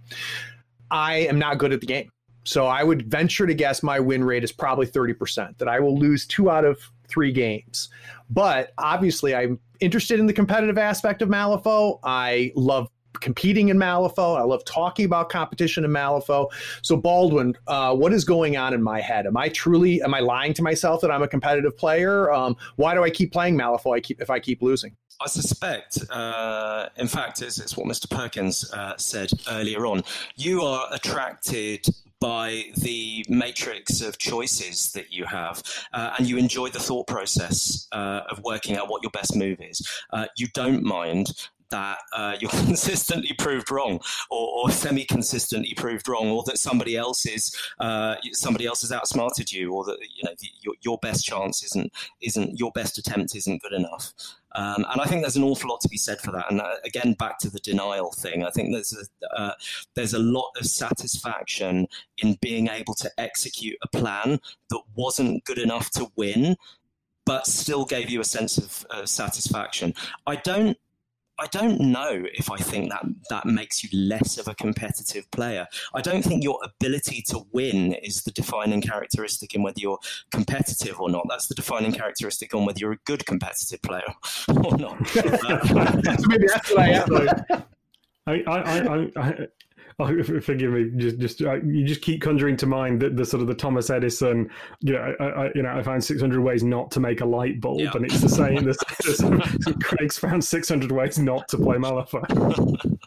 I am not good at the game, so I would venture to guess my win rate is probably thirty percent. That I will lose two out of three games. But obviously, I'm interested in the competitive aspect of Malifaux. I love competing in Malifaux. I love talking about competition in Malifaux. So Baldwin, uh, what is going on in my head? Am I truly, am I lying to myself that I'm a competitive player? Um, why do I keep playing Malifaux I keep, if I keep losing? I suspect, uh, in fact, it's, it's what Mister Perkins uh, said earlier on. You are attracted by the matrix of choices that you have, uh, and you enjoy the thought process uh, of working out what your best move is. Uh, you don't mind that uh, you're consistently proved wrong, or, or semi-consistently proved wrong, or that somebody else is uh, somebody else has outsmarted you, or that you know the, your, your best chance isn't isn't your best attempt isn't good enough. Um, and I think there's an awful lot to be said for that. And uh, again, back to the denial thing, I think there's a, uh, there's a lot of satisfaction in being able to execute a plan that wasn't good enough to win, but still gave you a sense of uh, satisfaction. I don't. I don't know if I think that that makes you less of a competitive player. I don't think your ability to win is the defining characteristic in whether you're competitive or not. That's the defining characteristic on whether you're a good competitive player or not. So maybe that's what I am. I, I, I, I, Oh, forgive me. Just, just uh, you just keep conjuring to mind the, the sort of the Thomas Edison. You know, I, I, you know, I found six hundred ways not to make a light bulb, yeah. And it's the same. There's, there's, Craig's found six hundred ways not to play Malifaux.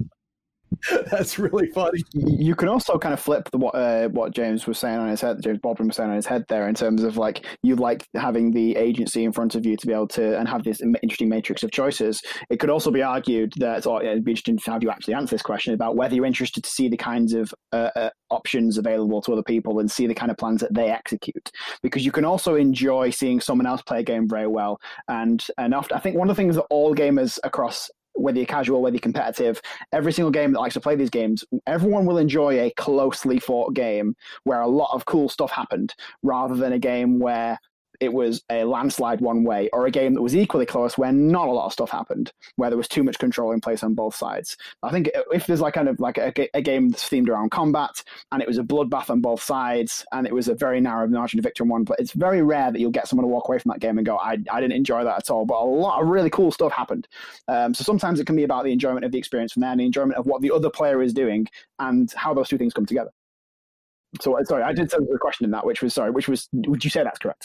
That's really funny. You can also kind of flip the, what uh, what James was saying on his head, James Baldwin was saying on his head there, in terms of like you like having the agency in front of you to be able to and have this interesting matrix of choices. It could also be argued that, or it'd be interesting to have you actually answer this question about whether you're interested to see the kinds of uh, uh, options available to other people and see the kind of plans that they execute, because you can also enjoy seeing someone else play a game very well. And and often, I think one of the things that all gamers across, whether you're casual, whether you're competitive, every single game that likes to play these games, everyone will enjoy a closely fought game where a lot of cool stuff happened, rather than a game where it was a landslide one way, or a game that was equally close where not a lot of stuff happened, where there was too much control in place on both sides. I think if there's like kind of like a, a game that's themed around combat, and it was a bloodbath on both sides, and it was a very narrow margin of victory in one, but it's very rare that you'll get someone to walk away from that game and go, I, I didn't enjoy that at all. But a lot of really cool stuff happened. Um, so sometimes it can be about the enjoyment of the experience from there, and the enjoyment of what the other player is doing, and how those two things come together. So sorry, I did send a question in that, which was sorry, which was would you say that's correct?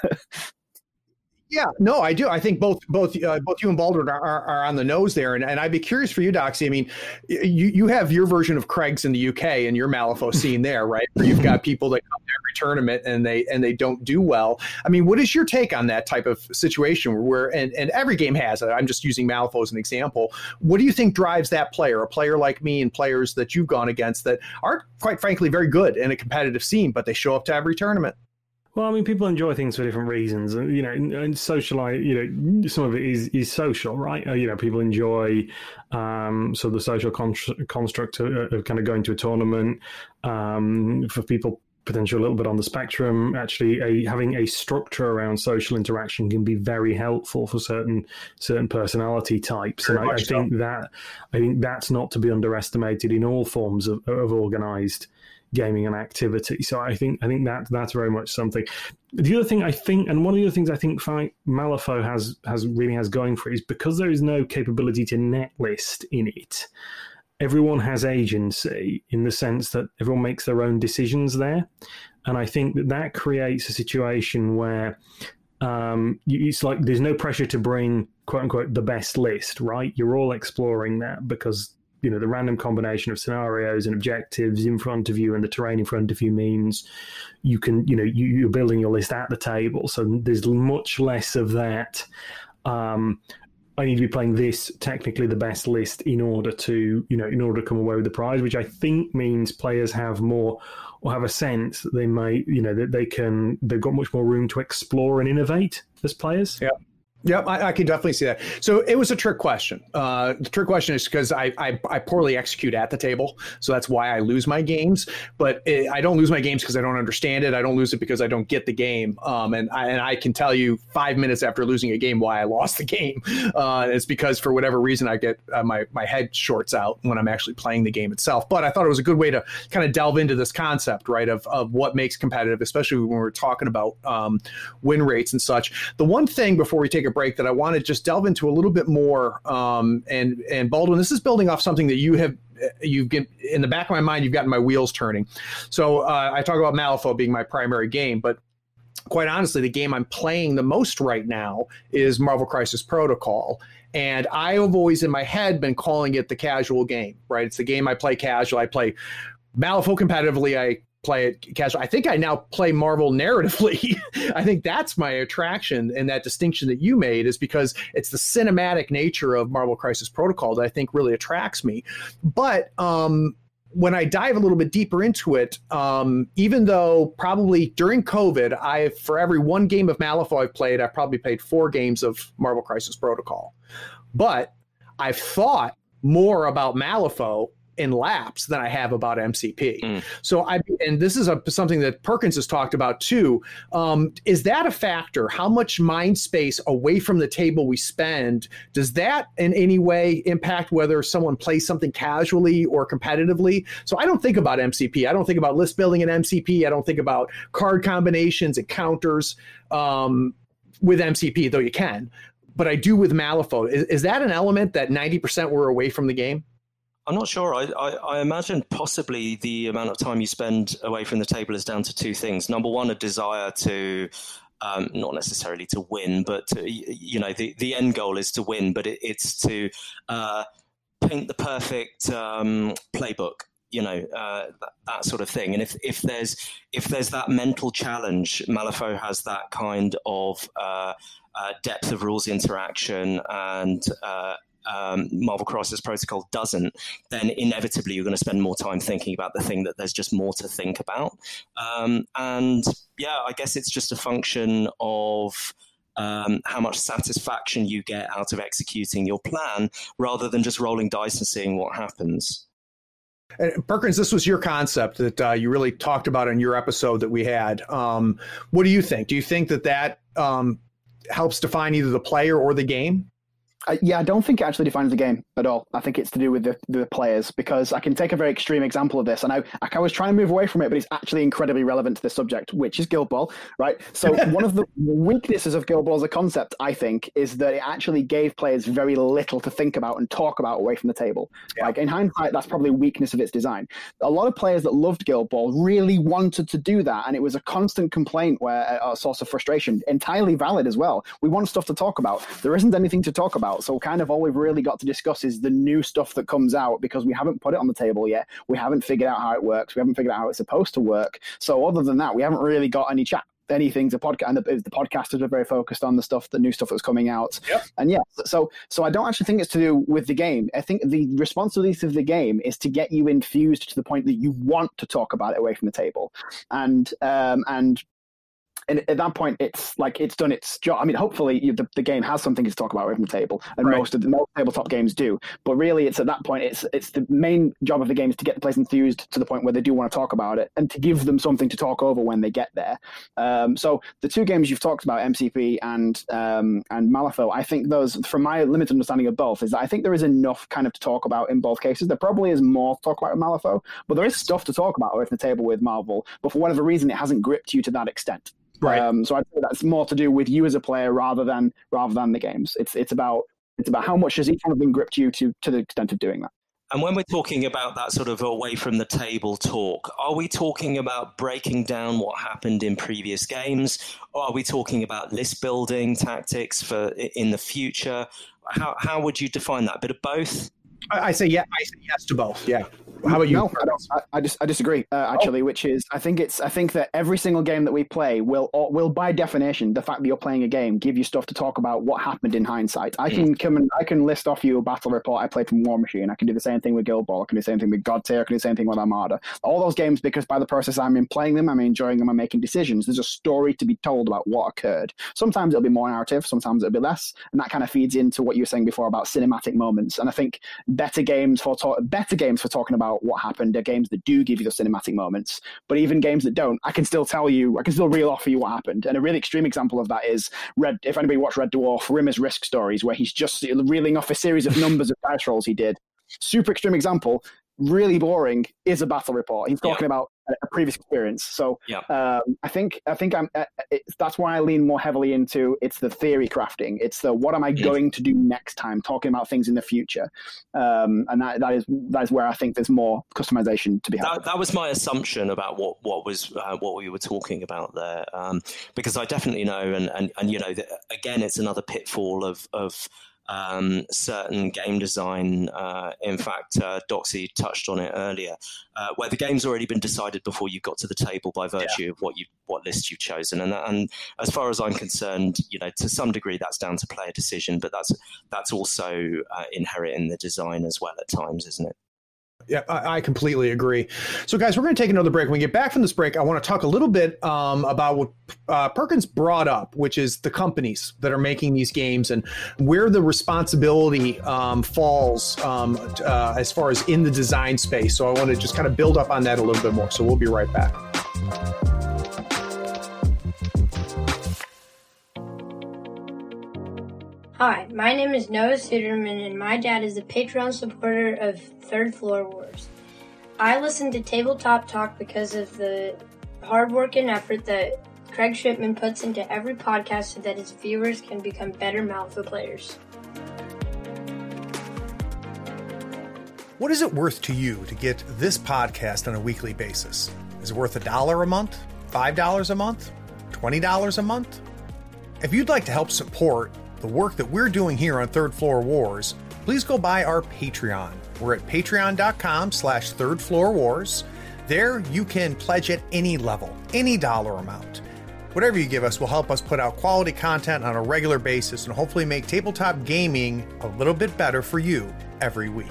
Yeah, no, I do. I think both both uh, both you and Baldwin are, are, are on the nose there, and, and I'd be curious for you, Doxy. I mean, you you have your version of Craig's in the U K and your Malifaux scene there, right? Where you've got people that come to every tournament and they and they don't do well. I mean, what is your take on that type of situation where and, and every game has it? I'm just using Malifaux as an example. What do you think drives that player, a player like me and players that you've gone against that aren't, quite frankly, very good in a competitive scene, but they show up to every tournament? Well, I mean, people enjoy things for different reasons, and you know, and socialize. You know, some of it is, is social, right? Uh, you know, people enjoy um, sort of the social con- construct of, of kind of going to a tournament. Um, for people potentially a little bit on the spectrum, actually, a, having a structure around social interaction can be very helpful for certain certain personality types, and I, I think that I think that's not to be underestimated in all forms of, of organised gaming and activity. So I think I think that that's very much something. The other thing I think, and one of the other things I think Malifaux has has really has going for it, is because there is no capability to net list in it. Everyone has agency in the sense that everyone makes their own decisions there, and I think that that creates a situation where um, it's like there's no pressure to bring quote unquote the best list, right? You're all exploring that because, you know, the random combination of scenarios and objectives in front of you and the terrain in front of you means you can, you know, you, you're building your list at the table. So there's much less of that. Um, I need to be playing this technically the best list in order to, you know, in order to come away with the prize, which I think means players have more or have a sense that they may, you know, that they can, they've got much more room to explore and innovate as players. Yeah. Yep, I, I can definitely see that. So it was a trick question. Uh, the trick question is because I, I I poorly execute at the table, so that's why I lose my games. But it, I don't lose my games because I don't understand it. I don't lose it because I don't get the game. Um, and I and I can tell you five minutes after losing a game why I lost the game. Uh, it's because for whatever reason I get uh, my my head shorts out when I'm actually playing the game itself. But I thought it was a good way to kind of delve into this concept, right, of of what makes competitive, especially when we're talking about um, win rates and such. The one thing before we take a break that I want to just delve into a little bit more, um, and and Baldwin, this is building off something that you have, you've get in the back of my mind, you've gotten my wheels turning. So uh, I talk about Malifaux being my primary game, but quite honestly, the game I'm playing the most right now is Marvel Crisis Protocol. And I have always in my head been calling it the casual game, right? It's the game I play casual. I play Malifaux competitively. I play it casual. I think I now play Marvel narratively. I think that's my attraction, and that distinction that you made is because it's the cinematic nature of Marvel Crisis Protocol that I think really attracts me. But um, when I dive a little bit deeper into it, um, even though probably during COVID, I for every one game of Malifaux I've played, I've probably played four games of Marvel Crisis Protocol. But I've thought more about Malifaux in laps than I have about M C P. Mm. So I, and this is a, something that Perkins has talked about too. Um, is that a factor? How much mind space away from the table we spend? Does that in any way impact whether someone plays something casually or competitively? So I don't think about M C P. I don't think about list building in M C P. I don't think about card combinations and counters um, with M C P, though you can. But I do with Malifaux. Is, is that an element that ninety percent were away from the game? I'm not sure. I, I, I imagine possibly the amount of time you spend away from the table is down to two things. Number one, a desire to, um, not necessarily to win, but to, you know, the, the end goal is to win, but it, it's to uh, paint the perfect um, playbook. You know, uh, that, that sort of thing. And if, if there's if there's that mental challenge, Malifaux has that kind of uh, uh, depth of rules interaction, and uh, um, Marvel Crisis Protocol doesn't, then inevitably you're going to spend more time thinking about the thing that there's just more to think about. Um, and yeah, I guess it's just a function of um, how much satisfaction you get out of executing your plan rather than just rolling dice and seeing what happens. And Perkins, this was your concept that uh, you really talked about in your episode that we had. Um, what do you think? Do you think that that um, helps define either the player or the game? Uh, yeah, I don't think it actually defines the game at all. I think it's to do with the, the players, because I can take a very extreme example of this, and I, I was trying to move away from it, but it's actually incredibly relevant to this subject, which is Guild Ball, right? So one of the weaknesses of Guild Ball as a concept, I think, is that it actually gave players very little to think about and talk about away from the table. Yeah. Like in hindsight, that's probably a weakness of its design. A lot of players that loved Guild Ball really wanted to do that, and it was a constant complaint, where a source of frustration, entirely valid as well. We want stuff to talk about. There isn't anything to talk about. So kind of all we've really got to discuss is the new stuff that comes out, because we haven't put it on the table yet. We haven't figured out how it works. We haven't figured out how it's supposed to work. So other than that, we haven't really got any chat, anything to podcast. And the, the podcasters are very focused on the stuff, the new stuff that's coming out. Yep. And yeah, so so I don't actually think it's to do with the game. I think the responsibility of the game is to get you infused to the point that you want to talk about it away from the table. And um, and And at that point, it's like it's done its job. I mean, hopefully you, the, the game has something to talk about away from the table, and right. most of the most tabletop games do. But really, it's at that point, it's it's the main job of the game is to get the players enthused to the point where they do want to talk about it, and to give them something to talk over when they get there. Um, so the two games you've talked about, M C P and um, and Malifaux, I think those, from my limited understanding of both, is that I think there is enough kind of to talk about in both cases. There probably is more to talk about in Malifaux, but there is stuff to talk about away from the table with Marvel. But for whatever reason, it hasn't gripped you to that extent. Right. Um, so I'd say that's more to do with you as a player rather than rather than the games. It's it's about it's about how much has each one of them gripped you to to the extent of doing that. And when we're talking about that sort of away from the table talk, are we talking about breaking down what happened in previous games? Or are we talking about list building tactics for in the future? How how would you define that? A bit of both? I, I say yeah. I say yes to both. Yeah. How about you? No, I, don't, I, I, just, I disagree, uh, actually, oh. which is, I think it's, I think that every single game that we play will, will by definition, the fact that you're playing a game, give you stuff to talk about what happened in hindsight. I can come and I can list off you a battle report I played from War Machine. I can do the same thing with Guild Ball. I can do the same thing with God Tier. I can do the same thing with Armada. All those games, because by the process I'm in playing them, I'm enjoying them, I'm making decisions. There's a story to be told about what occurred. Sometimes it'll be more narrative, sometimes it'll be less, and that kind of feeds into what you were saying before about cinematic moments. And I think better games for talk, better games for talking about what happened are games that do give you the cinematic moments. But even games that don't, I can still tell you, I can still reel off for you what happened. And a really extreme example of that is Red. If anybody watched Red Dwarf, Rimmer's Risk Stories, where he's just reeling off a series of numbers of dice rolls he did. Super extreme example. Really boring is a battle report. He's talking yeah. about a previous experience. So yeah. um, I think I think I'm. Uh, it's, that's why I lean more heavily into it's the theory crafting. It's the what am I yes. going to do next time? Talking about things in the future, um, and that that is that is where I think there's more customization to be had. That, that was my assumption about what what was uh, what we were talking about there, um, because I definitely know, and and and you know, that, again, it's another pitfall of of. Um, certain game design. Uh, in fact, uh, Doxy touched on it earlier, uh, where the game's already been decided before you got to the table by virtue yeah. of what you what list you've chosen. And and as far as I'm concerned, you know, to some degree that's down to player decision, but that's that's also uh, inherent in the design as well at times, isn't it? Yeah, I, I completely agree. So, guys, we're going to take another break. When we get back from this break, I want to talk a little bit um, about what uh, Perkins brought up, which is the companies that are making these games and where the responsibility um, falls um, uh, as far as in the design space. So I want to just kind of build up on that a little bit more. So we'll be right back. Hi, my name is Noah Suderman, and my dad is a Patreon supporter of Third Floor Wars. I listen to Tabletop Talk because of the hard work and effort that Craig Shipman puts into every podcast so that his viewers can become better Malifaux players. What is it worth to you to get this podcast on a weekly basis? Is it worth a dollar a month, five dollars a month, twenty dollars a month? If you'd like to help support the work that we're doing here on Third Floor Wars, please go by our Patreon. We're at patreon.com slash Third Floor Wars. There you can pledge at any level, any dollar amount. Whatever you give us will help us put out quality content on a regular basis and hopefully make tabletop gaming a little bit better for you every week.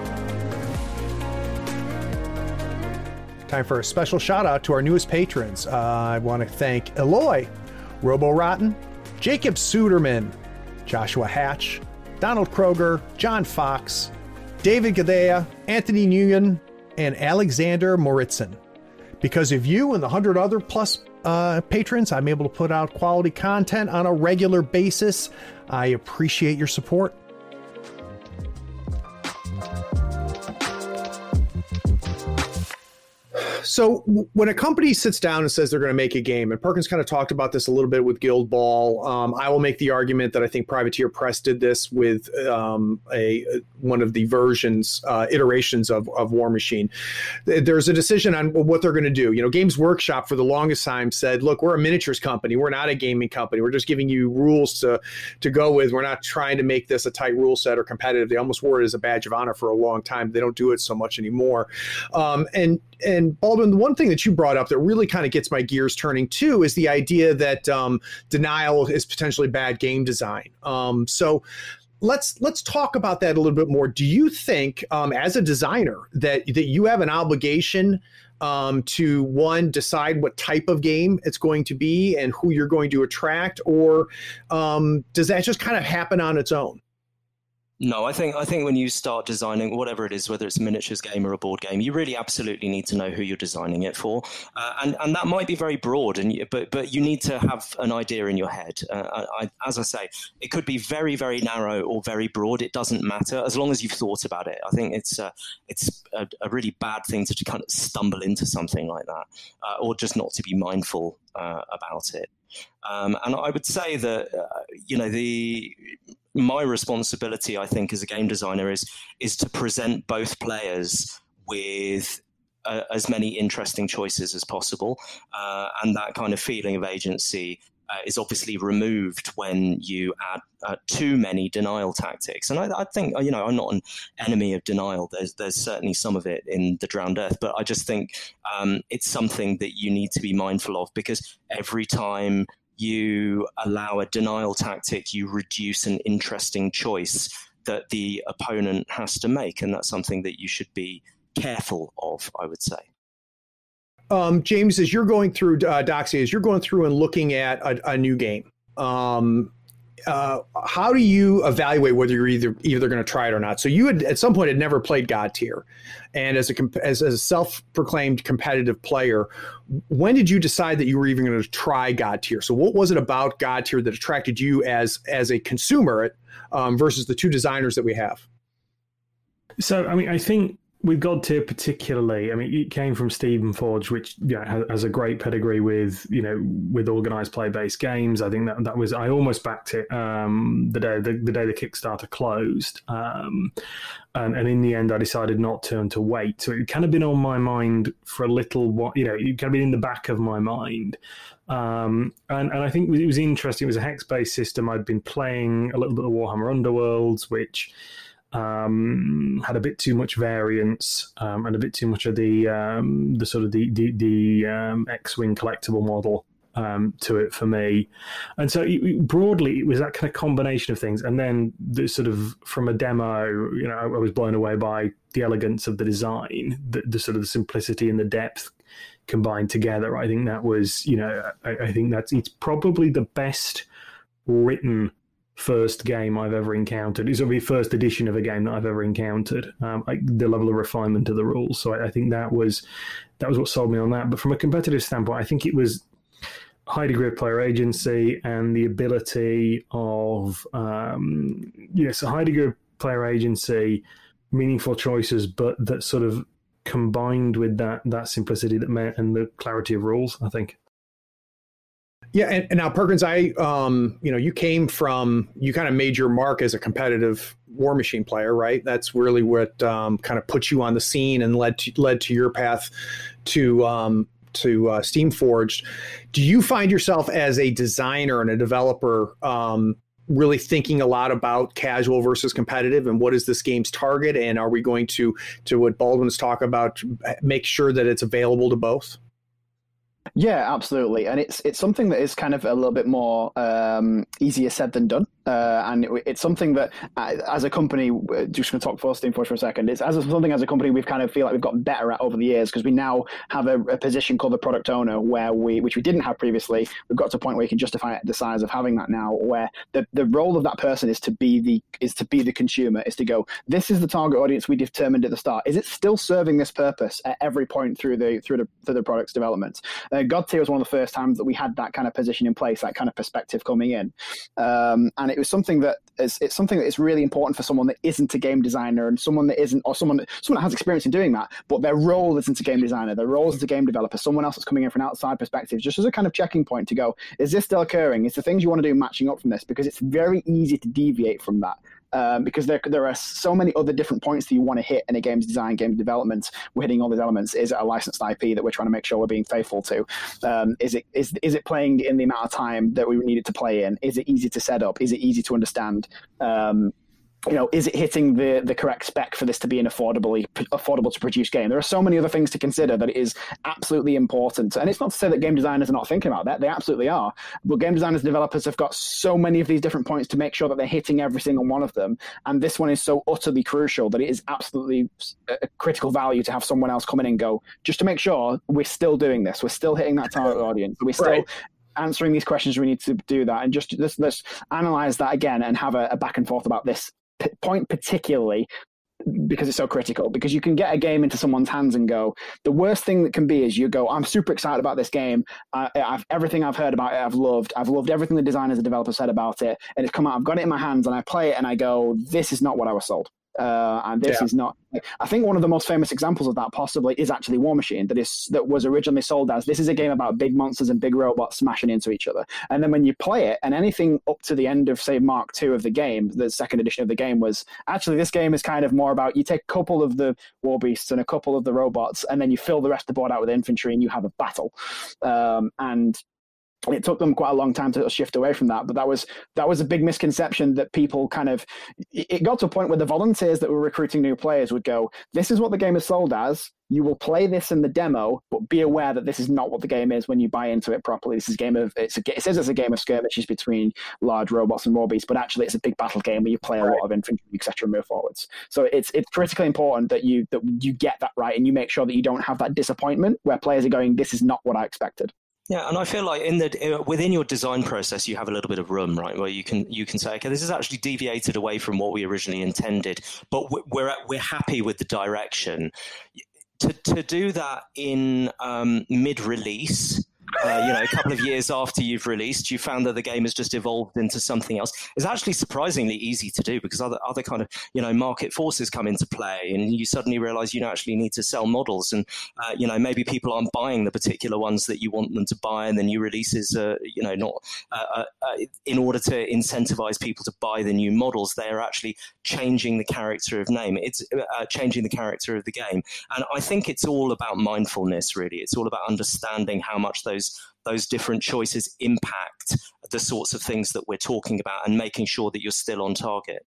Time for a special shout out to our newest patrons. Uh, I want to thank Eloy, Robo Rotten, Jacob Suderman, Joshua Hatch, Donald Kroger, John Fox, David Gadea, Anthony Nguyen, and Alexander Moritzen. Because of you and the hundred other plus uh, patrons, I'm able to put out quality content on a regular basis. I appreciate your support. So when a company sits down and says they're going to make a game, and Perkins kind of talked about this a little bit with Guild Ball, um, I will make the argument that I think Privateer Press did this with um, a one of the versions, uh, iterations of, of War Machine. There's a decision on what they're going to do. You know, Games Workshop for the longest time said, look, we're a miniatures company. We're not a gaming company. We're just giving you rules to, to go with. We're not trying to make this a tight rule set or competitive. They almost wore it as a badge of honor for a long time. They don't do it so much anymore. Um, and And Baldwin, the one thing that you brought up that really kind of gets my gears turning too is the idea that um, denial is potentially bad game design. Um, so let's let's talk about that a little bit more. Do you think, um, as a designer, that that you have an obligation um, to, one, decide what type of game it's going to be and who you're going to attract, or um, does that just kind of happen on its own? No, I think I think when you start designing whatever it is, whether it's a miniatures game or a board game, you really absolutely need to know who you're designing it for, uh, and and that might be very broad, and you, but but you need to have an idea in your head. Uh, I, as I say, it could be very very narrow or very broad. It doesn't matter as long as you've thought about it. I think it's uh, it's a, a really bad thing to kind of stumble into something like that, uh, or just not to be mindful uh, about it. Um, and I would say that uh, you know the. My responsibility, I think, as a game designer is is to present both players with uh, as many interesting choices as possible, uh, and that kind of feeling of agency uh, is obviously removed when you add uh, too many denial tactics. And I, I think, you know, I'm not an enemy of denial. There's there's certainly some of it in the Drowned Earth, but I just think um, it's something that you need to be mindful of, because every time you allow a denial tactic, you reduce an interesting choice that the opponent has to make. And that's something that you should be careful of, I would say. Um, James, as you're going through, uh, Doxy, as you're going through and looking at a, a new game, um, uh, how do you evaluate whether you're either either going to try it or not? So you had at some point had never played God Tier, and as a as, as a self-proclaimed competitive player, when did you decide that you were even going to try God Tier? So what was it about God Tier that attracted you as as a consumer um, versus the two designers that we have? So I mean, I think with God Tier particularly, I mean, it came from Steven Forge, which yeah has a great pedigree with you know with organized play-based games. I think that that was I almost backed it um, the day the, the day the Kickstarter closed, um, and and in the end I decided not to and to wait. So it kind of been on my mind for a little while. You know, it kind of been in the back of my mind. Um, and, and I think it was interesting. It was a hex-based system. I'd been playing a little bit of Warhammer Underworlds, which um had a bit too much variance um and a bit too much of the um the sort of the the, the um X-Wing collectible model um to it for me. And so it, broadly it was that kind of combination of things, and then the sort of from a demo, you know, I was blown away by the elegance of the design, the, the sort of the simplicity and the depth combined together. I think that was, you know, I, I think that's it's probably the best written first game I've ever encountered. It's the first edition of a game that I've ever encountered. Um, like the level of refinement of the rules. So I, I think that was that was what sold me on that. But from a competitive standpoint, I think it was a high degree of player agency and the ability of um, yes, a high degree of player agency, meaningful choices, but that sort of combined with that that simplicity that meant and the clarity of rules, I think. Yeah, and, and now Perkins, I, um, you know, you came from, you kind of made your mark as a competitive War Machine player, right? That's really what um, kind of put you on the scene and led to, led to your path to um, to uh, Steamforged. Do you find yourself as a designer and a developer um, really thinking a lot about casual versus competitive, and what is this game's target, and are we going to, to what Baldwin's talk about, make sure that it's available to both? Yeah, absolutely. And it's it's something that is kind of a little bit more um, easier said than done. Uh, and it, it's something that, uh, as a company, just going to talk for Steamforge for a second. It's as a, something as a company we've kind of feel like we've gotten better at over the years because we now have a, a position called the product owner, where we, which we didn't have previously. We've got to a point where you can justify the size of having that now, where the, the role of that person is to be the is to be the consumer, is to go, this is the target audience we determined at the start. Is it still serving this purpose at every point through the through the through the product's development? Uh, God Tier was one of the first times that we had that kind of position in place, that kind of perspective coming in, um, and it was something that is it's something that is really important for someone that isn't a game designer and someone that isn't, or someone someone that has experience in doing that, but their role isn't a game designer, their role is a game developer, someone else that's coming in from an outside perspective, just as a kind of checking point to go, is this still occurring? Is the things you want to do matching up from this? Because it's very easy to deviate from that. Um, because there there are so many other different points that you want to hit in a game's design, game development. We're hitting all these elements. Is it a licensed I P that we're trying to make sure we're being faithful to? Um, is it is is it playing in the amount of time that we need it to play in? Is it easy to set up? Is it easy to understand? Um, you know, is it hitting the the correct spec for this to be an affordably affordable to produce game? There are so many other things to consider that it is absolutely important. And it's not to say that game designers are not thinking about that. They absolutely are. But game designers and developers have got so many of these different points to make sure that they're hitting every single one of them. And this one is so utterly crucial that it is absolutely a critical value to have someone else come in and go, just to make sure we're still doing this. We're still hitting that target audience. We're still... Right. Answering these questions, we need to do that. And just let's, let's analyze that again and have a, a back and forth about this point particularly, because it's so critical. Because you can get a game into someone's hands and go, the worst thing that can be is you go, I'm super excited about this game, I, I've everything I've heard about it I've loved I've loved everything the designers and developers said about it, and it's come out, I've got it in my hands, and I play it and I go, this is not what I was sold. Uh, and this yeah. is not. I think one of the most famous examples of that possibly is actually War Machine, that is that was originally sold as, this is a game about big monsters and big robots smashing into each other. And then when you play it, and anything up to the end of, say, Mark two of the game, the second edition of the game, was actually, this game is kind of more about, you take a couple of the war beasts and a couple of the robots, and then you fill the rest of the board out with infantry, and you have a battle. Um, and it took them quite a long time to shift away from that, but that was that was a big misconception that people kind of, it got to a point where the volunteers that were recruiting new players would go, this is what the game is sold as, you will play this in the demo, but be aware that this is not what the game is when you buy into it properly. This is a game of, it's a, it says it's a game of skirmishes between large robots and war beasts, but actually it's a big battle game where you play a lot of infantry, et cetera, and move forwards. So it's it's critically important that you that you get that right, and you make sure that you don't have that disappointment where players are going, this is not what I expected. Yeah, and I feel like in the within your design process, you have a little bit of room, right, where you can you can say, okay, this is actually deviated away from what we originally intended, but we're we're happy with the direction. To to do that in um, mid-release. Uh, you know, a couple of years after you've released, you found that the game has just evolved into something else. It's actually surprisingly easy to do, because other other kind of, you know, market forces come into play, and you suddenly realize you don't actually need to sell models, and uh, you know, maybe people aren't buying the particular ones that you want them to buy, and the new releases are, you know, not uh, uh, in order to incentivize people to buy the new models, they are actually changing the character of name. It's uh, changing the character of the game, and I think it's all about mindfulness. Really, it's all about understanding how much those those different choices impact the sorts of things that we're talking about, and making sure that you're still on target.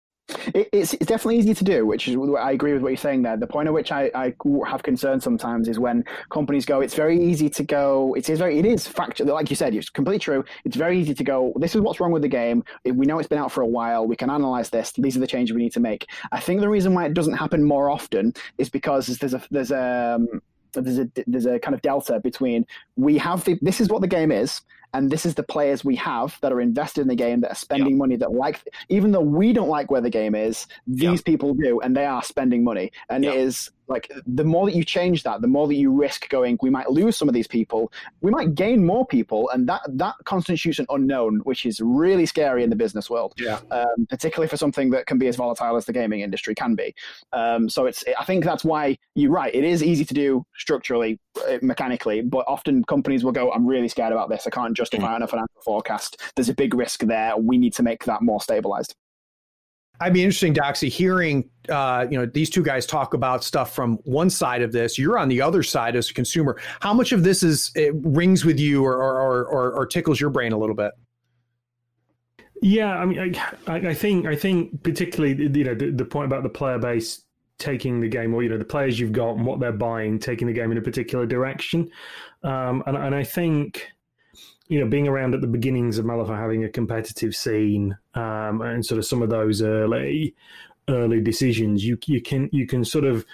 It, it's, it's definitely easy to do, which is, I agree with what you're saying there. The point at which I, I have concern sometimes is when companies go, it's very easy to go, it is very, it is factual, like you said, it's completely true. It's very easy to go, this is what's wrong with the game. We know it's been out for a while. We can analyze this. These are the changes we need to make. I think the reason why it doesn't happen more often is because there's a, there's a, um, there's a there's a kind of delta between, we have the, this is what the game is, and this is the players we have that are invested in the game, that are spending yeah. money, that like, even though we don't like where the game is, these yeah. people do, and they are spending money. And yeah. it is like, the more that you change that, the more that you risk going, we might lose some of these people, we might gain more people, and that that constitutes an unknown, which is really scary in the business world. Yeah. Um, particularly for something that can be as volatile as the gaming industry can be. Um, so it's, I think that's why you're right. It is easy to do structurally, uh, mechanically, but often companies will go, I'm really scared about this. I can't justify mm. on a financial forecast. There's a big risk there. We need to make that more stabilized. I'd be interesting, Doxy, hearing uh, you know, these two guys talk about stuff from one side of this. You're on the other side as a consumer. How much of this is it rings with you, or or or, or tickles your brain a little bit? Yeah, I mean, I, I think I think particularly, you know, the, the point about the player base taking the game, or you know, the players you've got and what they're buying, taking the game in a particular direction, um, and and I think, you know, being around at the beginnings of Malifaux, having a competitive scene, um, and sort of some of those early early decisions, you you can you can sort of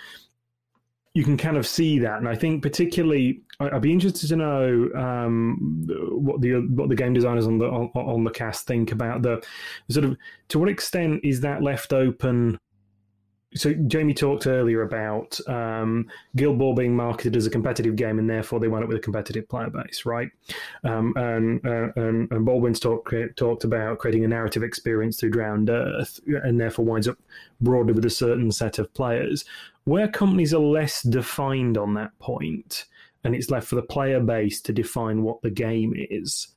you can kind of see that. And I think particularly, I'd be interested to know um, what the what the game designers on the on, on the cast think about the sort of, to what extent is that left open. So Jamie talked earlier about um, Guild Ball being marketed as a competitive game, and therefore they wound up with a competitive player base, right? Um, and, uh, and and Baldwin's talk, talked about creating a narrative experience through Drowned Earth, and therefore winds up broadly with a certain set of players. Where companies are less defined on that point, and it's left for the player base to define what the game is.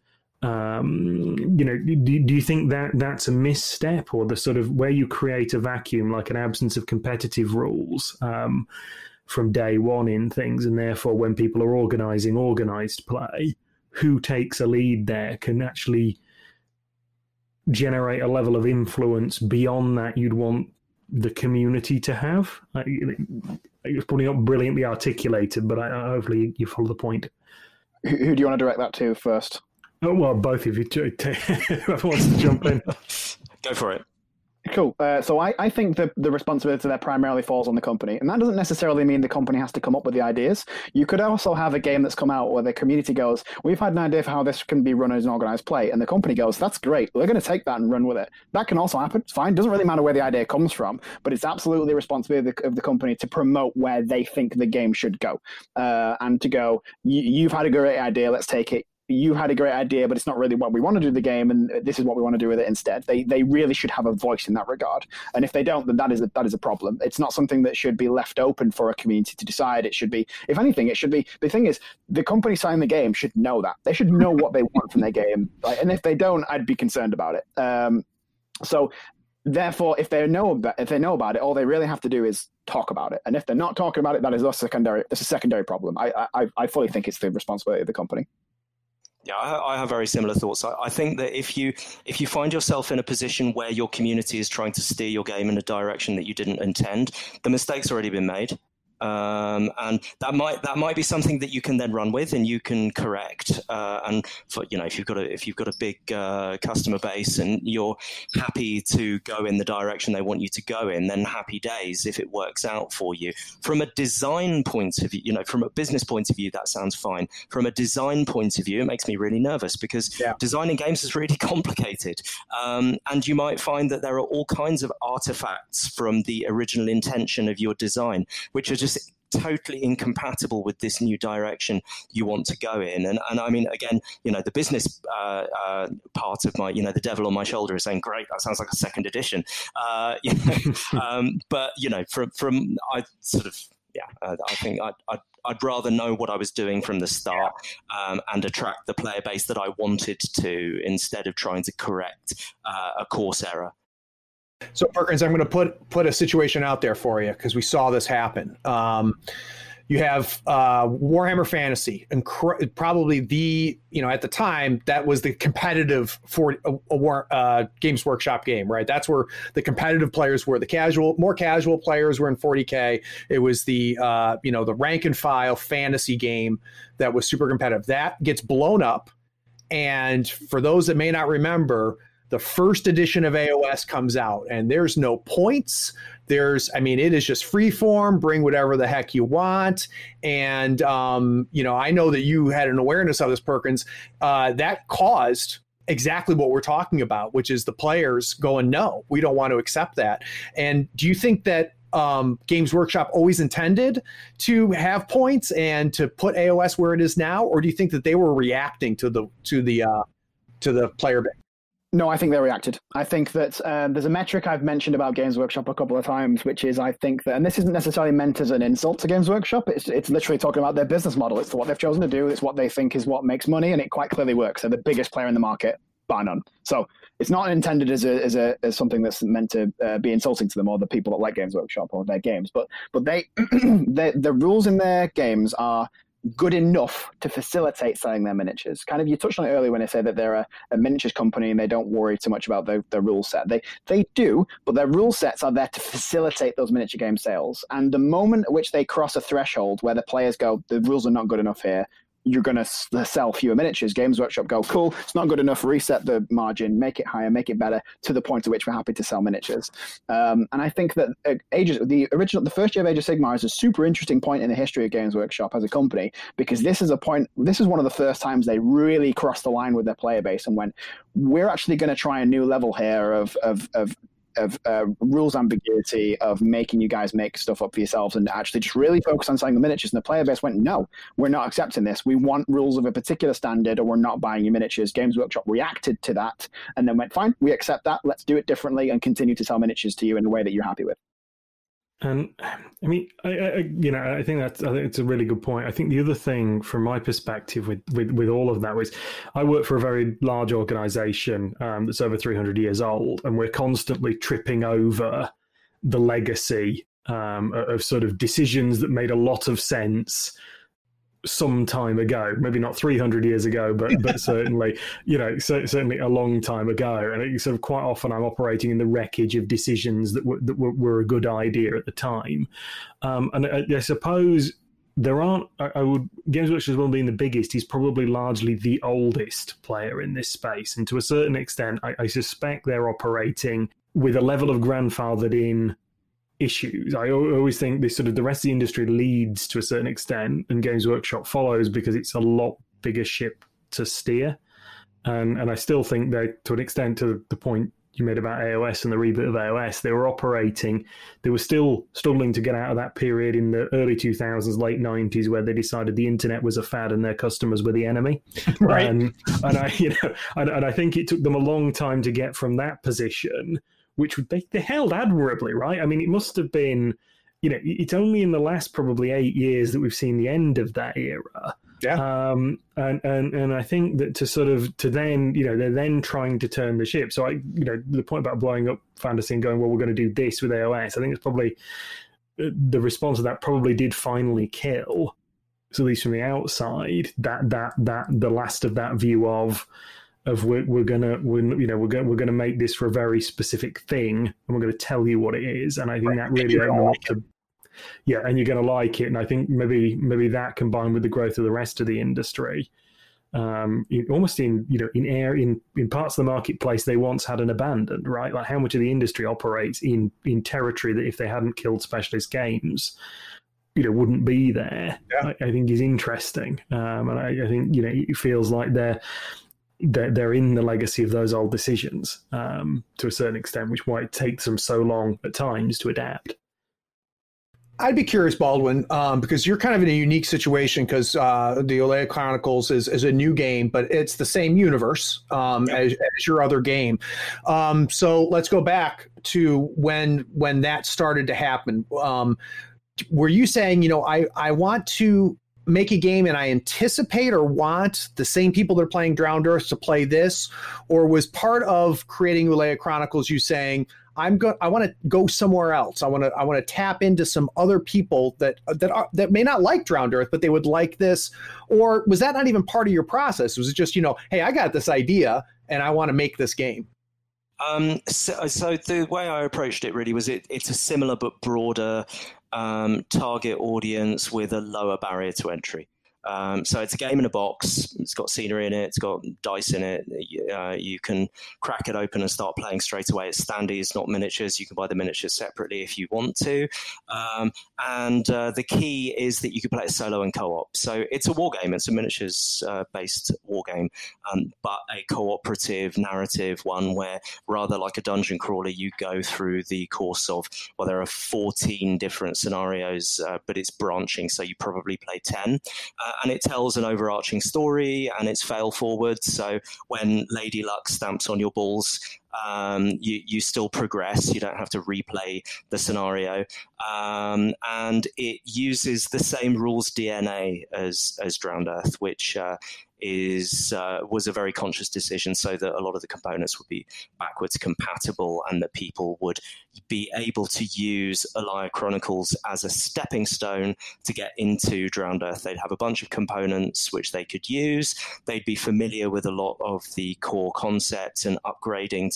Um, you know, do, do you think that that's a misstep, or the sort of where you create a vacuum, like an absence of competitive rules um, from day one in things, and therefore when people are organising organised play, who takes a lead there can actually generate a level of influence beyond that you'd want the community to have? It's probably not brilliantly articulated, but I, hopefully you follow the point. Who, who do you want to direct that to first? Oh, well, both of you. Whoever wants to jump in. Go for it. Cool. Uh, so I, I think the, the responsibility there primarily falls on the company. And that doesn't necessarily mean the company has to come up with the ideas. You could also have a game that's come out where the community goes, we've had an idea for how this can be run as an organized play. And the company goes, that's great. We're going to take that and run with it. That can also happen. It's fine. It doesn't really matter where the idea comes from, but it's absolutely the responsibility of the, of the company to promote where they think the game should go. Uh, and to go, you've had a great idea. Let's take it. You had a great idea, but it's not really what we want to do with the game, and this is what we want to do with it instead. They they really should have a voice in that regard. And if they don't, then that is a, that is a problem. It's not something that should be left open for a community to decide. It should be, if anything, it should be, the thing is, the company signing the game should know that. They should know what they want from their game. Like, and if they don't, I'd be concerned about it. Um, so therefore, if they know about, if they know about it, all they really have to do is talk about it. And if they're not talking about it, that is a secondary, that's a secondary problem. I, I, I fully think it's the responsibility of the company. Yeah, I, I have very similar thoughts. I, I think that if you if you find yourself in a position where your community is trying to steer your game in a direction that you didn't intend, the mistake's already been made. Um, and that might that might be something that you can then run with and you can correct. Uh, and for, you know, if you've got a if you've got a big uh, customer base and you're happy to go in the direction they want you to go in, then happy days if it works out for you. From a design point of view, you know, from a business point of view, that sounds fine. From a design point of view, it makes me really nervous because yeah. designing games is really complicated, um, and you might find that there are all kinds of artifacts from the original intention of your design, which are just totally incompatible with this new direction you want to go in. And and I mean, again, you know, the business uh, uh, part of my, you know, the devil on my shoulder is saying, great, that sounds like a second edition. Uh, you know, um, but, you know, from, from I sort of, yeah, uh, I think I'd, I'd, I'd rather know what I was doing from the start um, and attract the player base that I wanted to instead of trying to correct uh, a course error. So, Perkins, I'm going to put put a situation out there for you because we saw this happen. Um, you have uh, Warhammer Fantasy, inc- probably the, you know, at the time, that was the competitive for a, a war, uh, Games Workshop game, right? That's where the competitive players were. The casual, more casual players were in forty K. It was the, uh, you know, the rank and file fantasy game that was super competitive. That gets blown up. And for those that may not remember, the first edition of A O S comes out and there's no points. There's, I mean, it is just free form, bring whatever the heck you want. And, um, you know, I know that you had an awareness of this, Perkins, uh, that caused exactly what we're talking about, which is the players going, no, we don't want to accept that. And do you think that um, Games Workshop always intended to have points and to put A O S where it is now? Or do you think that they were reacting to the, to the, uh, to the player base? No, I think they reacted. I think that uh, there's a metric I've mentioned about Games Workshop a couple of times, which is I think that, and this isn't necessarily meant as an insult to Games Workshop, it's it's literally talking about their business model. It's what they've chosen to do. It's what they think is what makes money, and it quite clearly works. They're the biggest player in the market, bar none. So it's not intended as a as a as something that's meant to uh, be insulting to them or the people that like Games Workshop or their games. But but they, they the rules in their games are good enough to facilitate selling their miniatures. Kind of, you touched on it earlier when I said that they're a, a miniatures company and they don't worry too much about their, their rule set. They they do, but their rule sets are there to facilitate those miniature game sales. And the moment at which they cross a threshold where the players go, the rules are not good enough here, you're going to sell fewer miniatures. Games Workshop go, cool, it's not good enough, reset the margin, make it higher, make it better, to the point at which we're happy to sell miniatures. Um, and I think that uh, Ages, the original, the first year of Age of Sigmar is a super interesting point in the history of Games Workshop as a company, because this is a point, this is one of the first times they really crossed the line with their player base and went, we're actually going to try a new level here of, of, of of uh, rules ambiguity, of making you guys make stuff up for yourselves and actually just really focus on selling the miniatures. And the player base went, no, we're not accepting this. We want rules of a particular standard, or we're not buying your miniatures. Games Workshop reacted to that and then went, fine, we accept that. Let's do it differently and continue to sell miniatures to you in a way that you're happy with. And I mean, I, I, you know, I think that's, I think it's a really good point. I think the other thing from my perspective with, with, with all of that was, I work for a very large organization um, that's over three hundred years old, and we're constantly tripping over the legacy um, of sort of decisions that made a lot of sense some time ago, maybe not three hundred years ago, but but certainly, you know, so, certainly a long time ago. And it sort of quite often I'm operating in the wreckage of decisions that were, that were, were a good idea at the time. Um, and I, I suppose there aren't, I, I would, Games Workshop, as well being the biggest, he's probably largely the oldest player in this space. And to a certain extent, I, I suspect they're operating with a level of grandfathered in issues. I always think this sort of the rest of the industry leads to a certain extent, and Games Workshop follows because it's a lot bigger ship to steer. And and I still think that, to an extent, to the point you made about A O S and the reboot of A O S, they were operating, they were still struggling to get out of that period in the early two thousands, late nineties, where they decided the internet was a fad and their customers were the enemy. Right. And, and I, you know, and, and I think it took them a long time to get from that position, which they, they held admirably, right? I mean, it must have been, you know, it's only in the last probably eight years that we've seen the end of that era. Yeah. Um, and, and, and I think that to sort of, to then, you know, they're then trying to turn the ship. So I, you know, the point about blowing up Fantasy and going, well, we're going to do this with A O S, I think it's probably, the response to that probably did finally kill, so at least from the outside, that, that, that, the last of that view of, of we're, we're gonna we're, you know we're gonna we're gonna make this for a very specific thing, and we're gonna tell you what it is. And I think that really opened them up to, yeah, and you're gonna like it. And I think maybe maybe that combined with the growth of the rest of the industry, um, in, almost in you know in air in in parts of the marketplace they once hadn't abandoned, right? Like how much of the industry operates in in territory that if they hadn't killed specialist games, you know, wouldn't be there. Yeah. I, I think is interesting, um, and I, I think you know it feels like they're. They're, they're in the legacy of those old decisions um, to a certain extent, which why it takes them so long at times to adapt. I'd be curious, Baldwin, um, because you're kind of in a unique situation because uh, the Olea Chronicles is, is a new game, but it's the same universe um, yep. as, as your other game. Um, so let's go back to when when that started to happen. Um, were you saying, you know, I, I want to make a game and I anticipate or want the same people that are playing Drowned Earth to play this? Or was part of creating Olea Chronicles you saying, I'm go I want to go somewhere else. I want to I want to tap into some other people that that are, that may not like Drowned Earth, but they would like this? Or was that not even part of your process? Was it just, you know, hey, I got this idea and I want to make this game? Um, so, so the way I approached it really was it, it's a similar but broader um, target audience with a lower barrier to entry. Um, so it's a game in a box. It's got scenery in it. It's got dice in it. Uh, you can crack it open and start playing straight away. It's standees, not miniatures. You can buy the miniatures separately if you want to. Um, and uh, the key is that you can play it solo and co-op. So it's a war game. It's a miniatures-based uh, war game, um, but a cooperative narrative one where, rather like a dungeon crawler, you go through the course of, well, there are fourteen different scenarios, uh, but it's branching, so you probably play ten. Uh, and it tells an overarching story, and it's fail forward. So when Lady Luck stamps on your balls, um, you, you still progress. You don't have to replay the scenario. Um, and it uses the same rules D N A as, as Drowned Earth, which uh, is uh, was a very conscious decision so that a lot of the components would be backwards compatible and that people would be able to use Olea Chronicles as a stepping stone to get into Drowned Earth. They'd have a bunch of components which they could use. They'd be familiar with a lot of the core concepts and upgrading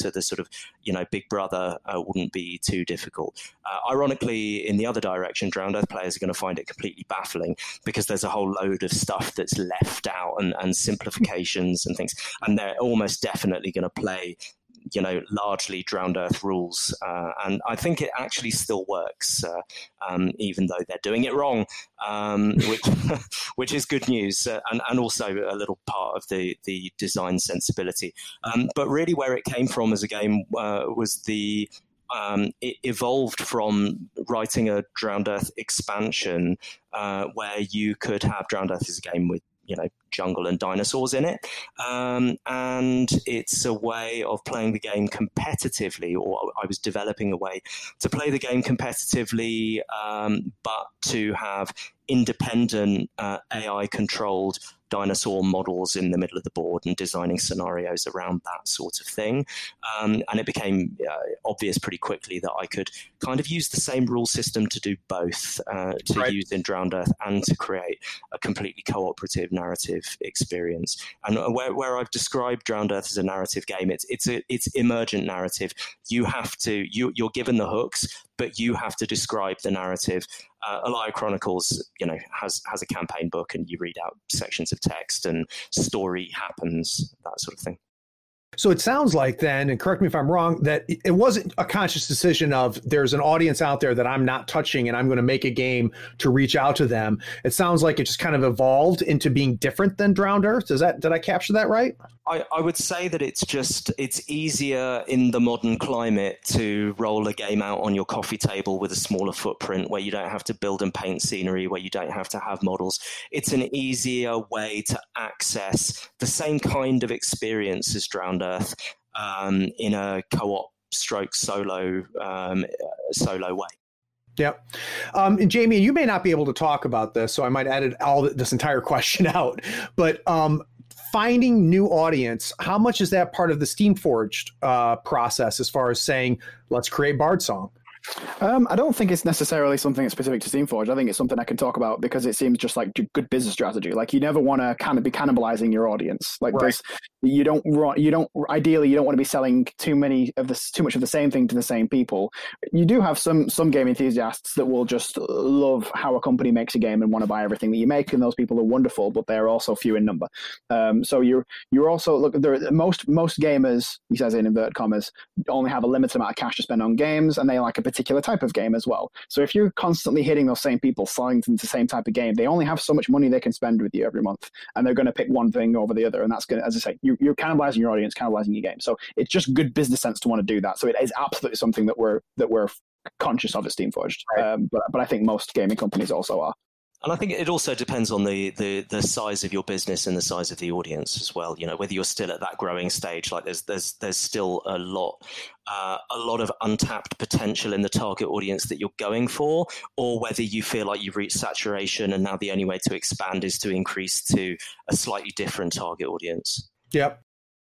to the sort of, you know, Big Brother uh, wouldn't be too difficult. Uh, ironically, in the other direction, Drowned Earth players are going to find it completely baffling because there's a whole load of stuff that's left out and, and simplifications and things, and they're almost definitely going to play, you know, largely Drowned Earth rules. Uh, and I think it actually still works, uh, um, even though they're doing it wrong, um, which, which is good news, uh, and, and also a little part of the, the design sensibility. Um, but really where it came from as a game uh, was the Um, it evolved from writing a Drowned Earth expansion uh, where you could have Drowned Earth as a game with, you know, jungle and dinosaurs in it. Um, and it's a way of playing the game competitively, or I was developing a way to play the game competitively, um, but to have independent uh, A I-controlled dinosaur models in the middle of the board and designing scenarios around that sort of thing. Um, and it became uh, obvious pretty quickly that I could kind of use the same rule system to do both, uh, to right. use in Drowned Earth and to create a completely cooperative narrative experience. And where, where I've described Drowned Earth as a narrative game, it's it's a, it's emergent narrative. You have to, you, you're given the hooks, but you have to describe the narrative. Uh, Alaya Chronicles, you know, has has a campaign book, and you read out sections of text, and story happens, that sort of thing. So it sounds like then, and correct me if I'm wrong, that it wasn't a conscious decision of there's an audience out there that I'm not touching and I'm going to make a game to reach out to them. It sounds like it just kind of evolved into being different than Drowned Earth. Is that, did I capture that right? I, I would say that it's just, it's easier in the modern climate to roll a game out on your coffee table with a smaller footprint where you don't have to build and paint scenery, where you don't have to have models. It's an easier way to access the same kind of experience as Drowned Earth um, in a co-op stroke solo um, solo way. Yep. Um, and Jamie, you may not be able to talk about this, so I might edit all this entire question out. But um, finding new audience, how much is that part of the Steamforged uh, process as far as saying, let's create Bard Song? Um, I don't think it's necessarily something that's specific to Steamforged. I think it's something I can talk about because it seems just like good business strategy. Like you never want to kind of be cannibalizing your audience. Like right. there's, you don't you don't ideally you don't want to be selling too many of this too much of the same thing to the same people. You do have some some game enthusiasts that will just love how a company makes a game and want to buy everything that you make, and those people are wonderful, but they're also few in number. Um, so you're you're also look there most most gamers, he says in inverted commas, only have a limited amount of cash to spend on games, and they like a particular type of game as well. So if you're constantly hitting those same people, selling them the same type of game, they only have so much money they can spend with you every month, and they're going to pick one thing over the other, and that's going to, as I say, you, you're cannibalizing your audience, cannibalizing your game. So it's just good business sense to want to do that. So it is absolutely something that we're that we're conscious of at Steamforged. Right. Um, but but I think most gaming companies also are. And I think it also depends on the, the, the size of your business and the size of the audience as well. You know, whether you're still at that growing stage, like there's there's there's still a lot uh, a lot of untapped potential in the target audience that you're going for, or whether you feel like you've reached saturation and now the only way to expand is to increase to a slightly different target audience. Yep.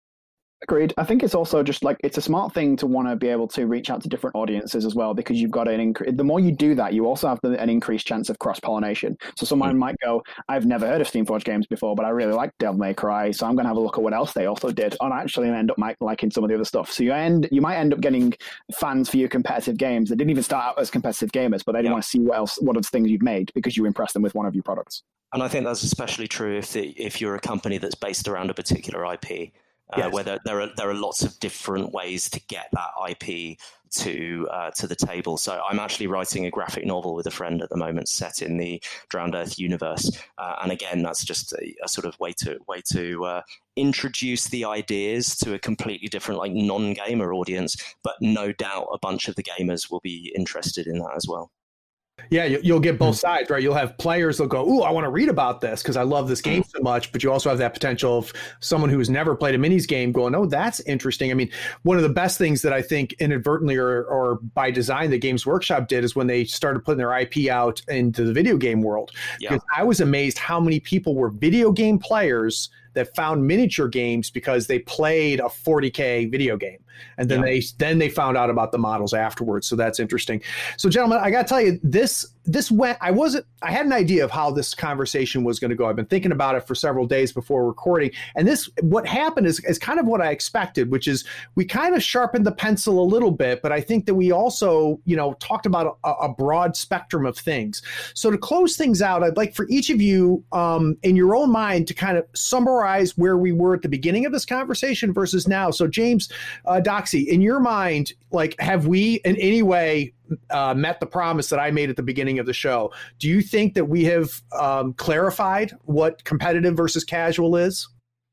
Agreed. I think it's also just like it's a smart thing to want to be able to reach out to different audiences as well, because you've got an increase. The more you do that, you also have the, an increased chance of cross pollination. So someone mm. might go, "I've never heard of Steamforged games before, but I really like Devil May Cry, so I'm going to have a look at what else they also did." And actually, end up liking some of the other stuff. So you end, you might end up getting fans for your competitive games that didn't even start out as competitive gamers, but they didn't yeah. want to see what else, what other things you'd made because you impressed them with one of your products. And I think that's especially true if the, if you're a company that's based around a particular I P. Uh, yes. Where there, there are there are lots of different ways to get that I P to uh, to the table. So I'm actually writing a graphic novel with a friend at the moment, set in the Drowned Earth universe. Uh, and again, that's just a, a sort of way to way to uh, introduce the ideas to a completely different, like non-gamer audience. But no doubt, a bunch of the gamers will be interested in that as well. Yeah, you'll get both sides, right? You'll have players that'll go, "Ooh, I want to read about this because I love this game so much." But you also have that potential of someone who's never played a minis game going, "Oh, that's interesting." I mean, one of the best things that I think inadvertently or, or by design that Games Workshop did is when they started putting their I P out into the video game world. Yeah. Because I was amazed how many people were video game players that found miniature games because they played a forty K video game. And then yeah. they then they found out about the models afterwards. So that's interesting. So gentlemen, I got to tell you, this this went, I wasn't, I had an idea of how this conversation was going to go. I've been thinking about it for several days before recording. And this, what happened is, is kind of what I expected, which is we kind of sharpened the pencil a little bit, but I think that we also, you know, talked about a, a broad spectrum of things. So to close things out, I'd like for each of you um, in your own mind to kind of summarize where we were at the beginning of this conversation versus now. So James, uh, Doxy, in your mind, like, have we in any way uh, met the promise that I made at the beginning of the show? Do you think that we have um, clarified what competitive versus casual is?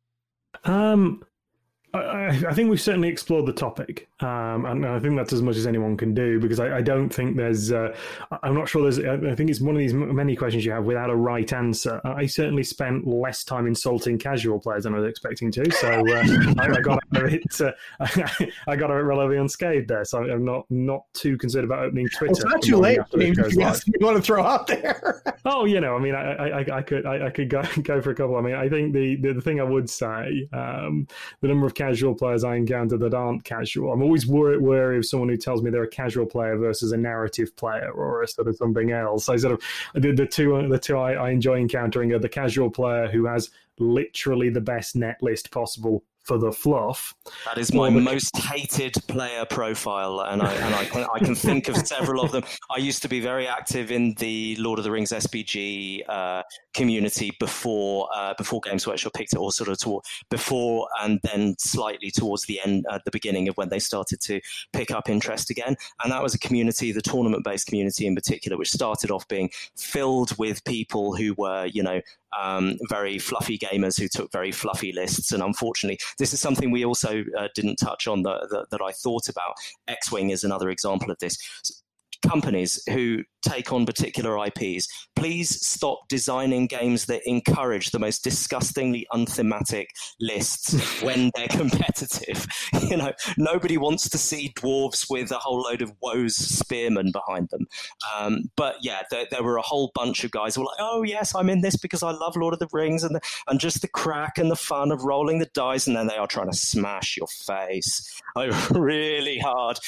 Um, I, I think we've certainly explored the topic, um, and I think that's as much as anyone can do, because I, I don't think there's, uh, I'm not sure there's, I think it's one of these many questions you have without a right answer. I certainly spent less time insulting casual players than I was expecting to, so uh, I, I got out of it, uh, I, I got out of it relatively unscathed there, so I'm not not too concerned about opening Twitter. Well, it's not too late. I mean, you, you want to throw out there? Oh, you know, I mean, I, I, I could I, I could go, go for a couple. I mean, I think the, the, the thing I would say, um, the number of casual players I encounter that aren't casual, I'm always wor- wary of someone who tells me they're a casual player versus a narrative player or a sort of something else. I sort of the, the two the two I, I enjoy encountering are the casual player who has literally the best net list possible for the fluff. That is my most hated player profile, and I and I can, I can think of several of them. I used to be very active in the Lord of the Rings S P G uh, community before uh, before Games Workshop picked it, or sort of toward, before and then slightly towards the end, at uh, the beginning of when they started to pick up interest again. And that was a community, the tournament-based community in particular, which started off being filled with people who were, you know, Um, very fluffy gamers who took very fluffy lists. And unfortunately, this is something we also uh, didn't touch on that, that, that I thought about. X-Wing is another example of this. Companies who take on particular I Ps, please stop designing games that encourage the most disgustingly unthematic lists when they're competitive. You know, nobody wants to see dwarves with a whole load of woes spearmen behind them. Um, but yeah, there, there were a whole bunch of guys who were like, oh yes, I'm in this because I love Lord of the Rings and the, and just the crack and the fun of rolling the dice, and then they are trying to smash your face like, really hard.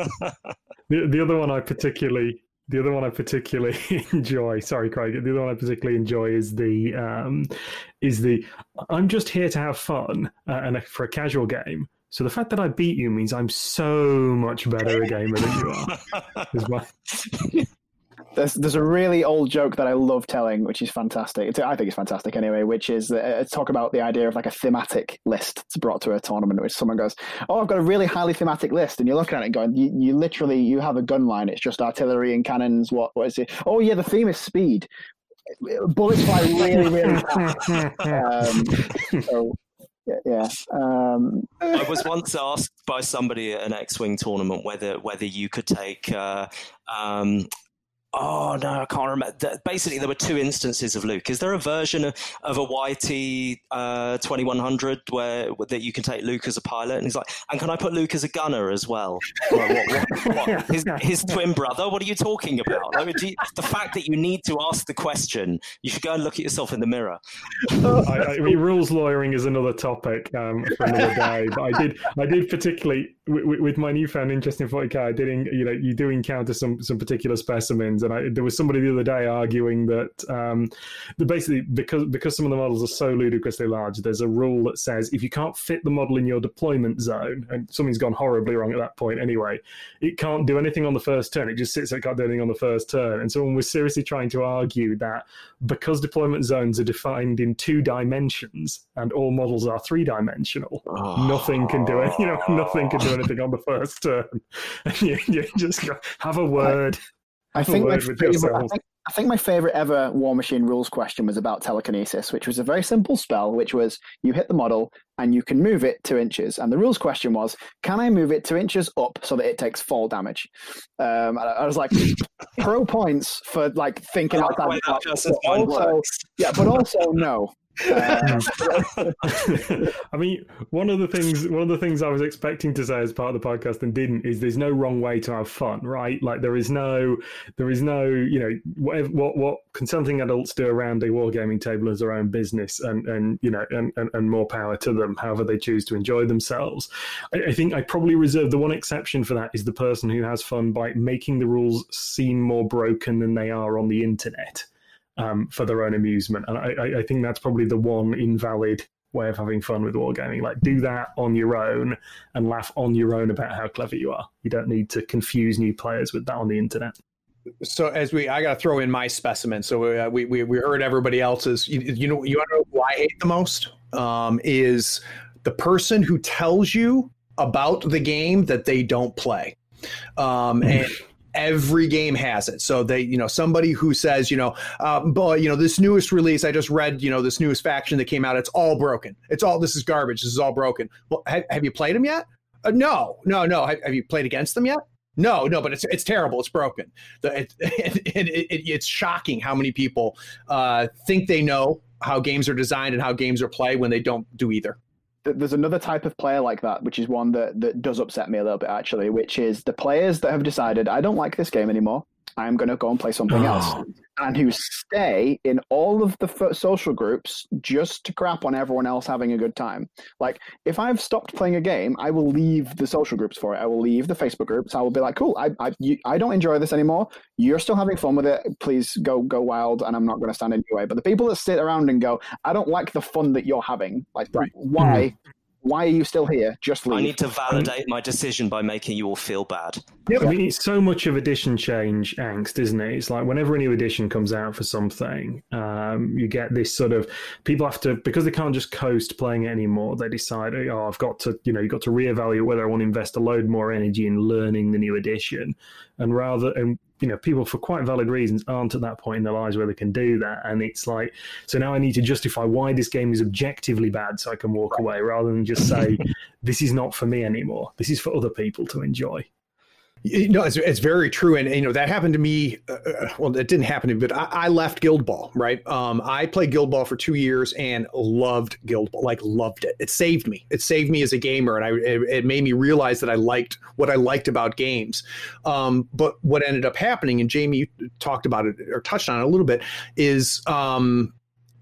the, the other one I particularly The other one I particularly enjoy, sorry, Craig, the other one I particularly enjoy is the, um, is the I'm just here to have fun uh, and for a casual game. So the fact that I beat you means I'm so much better a gamer than you are. Is my... There's there's a really old joke that I love telling, which is fantastic. It's, I think it's fantastic anyway, which is uh, talk about the idea of like a thematic list that's brought to a tournament, which someone goes, oh, I've got a really highly thematic list. And you're looking at it and going, you, you literally, you have a gun line. It's just artillery and cannons. What What is it? Oh, yeah, the theme is speed. Bullets fly really, really fast. Um, so, yeah. yeah. Um, I was once asked by somebody at an X-Wing tournament whether whether you could take... Uh, um, Oh, no, I can't remember. Basically, there were two instances of Luke. Is there a version of, of a Y T uh, twenty-one hundred where that you can take Luke as a pilot? And he's like, and can I put Luke as a gunner as well? Like, what, what, what? His, his twin brother? What are you talking about? I mean, you, the fact that you need to ask the question, you should go and look at yourself in the mirror. I, I mean, rules lawyering is another topic um, for another day. But I did, I did particularly with, with my newfound interest in forty K. I did, you know, you do encounter some some particular specimens. And I, there was somebody the other day arguing that, um, that basically because because some of the models are so ludicrously large, there's a rule that says if you can't fit the model in your deployment zone, and something's gone horribly wrong at that point anyway, it can't do anything on the first turn. It just sits there, it can't do anything on the first turn. And someone was seriously trying to argue that because deployment zones are defined in two dimensions and all models are three dimensional, oh. nothing can do it. You know, nothing can do anything on the first turn. And you, you just go, have a word. I think, my favorite, I, think, I think my favorite ever War Machine rules question was about telekinesis, which was a very simple spell, which was you hit the model and you can move it two inches. And the rules question was, can I move it two inches up so that it takes fall damage? Um, I, I was like, pro points for like thinking out that. But also, yeah, but also no. Uh, I mean, one of the things one of the things I was expecting to say as part of the podcast and didn't is there's no wrong way to have fun, right? Like there is no there is no you know whatever, what what consenting adults do around a wargaming table is their own business, and and you know and, and, and more power to them, however they choose to enjoy themselves. I, I think I probably reserve the one exception for that is the person who has fun by making the rules seem more broken than they are on the internet. Um, for their own amusement. And I, I think that's probably the one invalid way of having fun with wargaming. Like, do that on your own and laugh on your own about how clever you are. You don't need to confuse new players with that on the internet. So as we, I got to throw in my specimen. So uh, we, we we heard everybody else's. You, you know, you want to know who I hate the most? Um, is the person who tells you about the game that they don't play. Um, and every game has it. So they, you know, somebody who says, you know, uh, boy, you know, this newest release, I just read, you know, this newest faction that came out, it's all broken. It's all, this is garbage. This is all broken. Well, have, have you played them yet? Uh, no, no, no. Have, have you played against them yet? No, no, but it's it's terrible. It's broken. The, it, it, it, it, it's shocking how many people uh, think they know how games are designed and how games are played when they don't do either. There's another type of player like that, which is one that, that does upset me a little bit, actually, which is the players that have decided, I don't like this game anymore. I'm going to go and play something Oh. else. And who stay in all of the f- social groups just to crap on everyone else having a good time. Like, if I've stopped playing a game, I will leave the social groups for it. I will leave the Facebook groups. I will be like, cool, I I, you, I don't enjoy this anymore. You're still having fun with it. Please go go wild, and I'm not going to stand in your way. But the people that sit around and go, I don't like the fun that you're having. Like, Right. why? Mm. Why are you still here? Just leave. I need to validate my decision by making you all feel bad. I mean, it's so much of edition change angst, isn't it? It's like whenever a new edition comes out for something, um, you get this sort of people have to, because they can't just coast playing it anymore, they decide, oh, I've got to, you know, you've got to reevaluate whether I want to invest a load more energy in learning the new edition. And rather, and you know, people for quite valid reasons aren't at that point in their lives where they can do that. And it's like, so now I need to justify why this game is objectively bad so I can walk away, rather than just say, this is not for me anymore. This is for other people to enjoy. You know, it's, it's very true. And, you know, that happened to me. Uh, well, it didn't happen to me, but I, I left Guild Ball, right? Um, I played Guild Ball for two years and loved Guild Ball, like loved it. It saved me. It saved me as a gamer. And I, it, it made me realize that I liked what I liked about games. Um, but what ended up happening, and Jamie talked about it or touched on it a little bit, is um,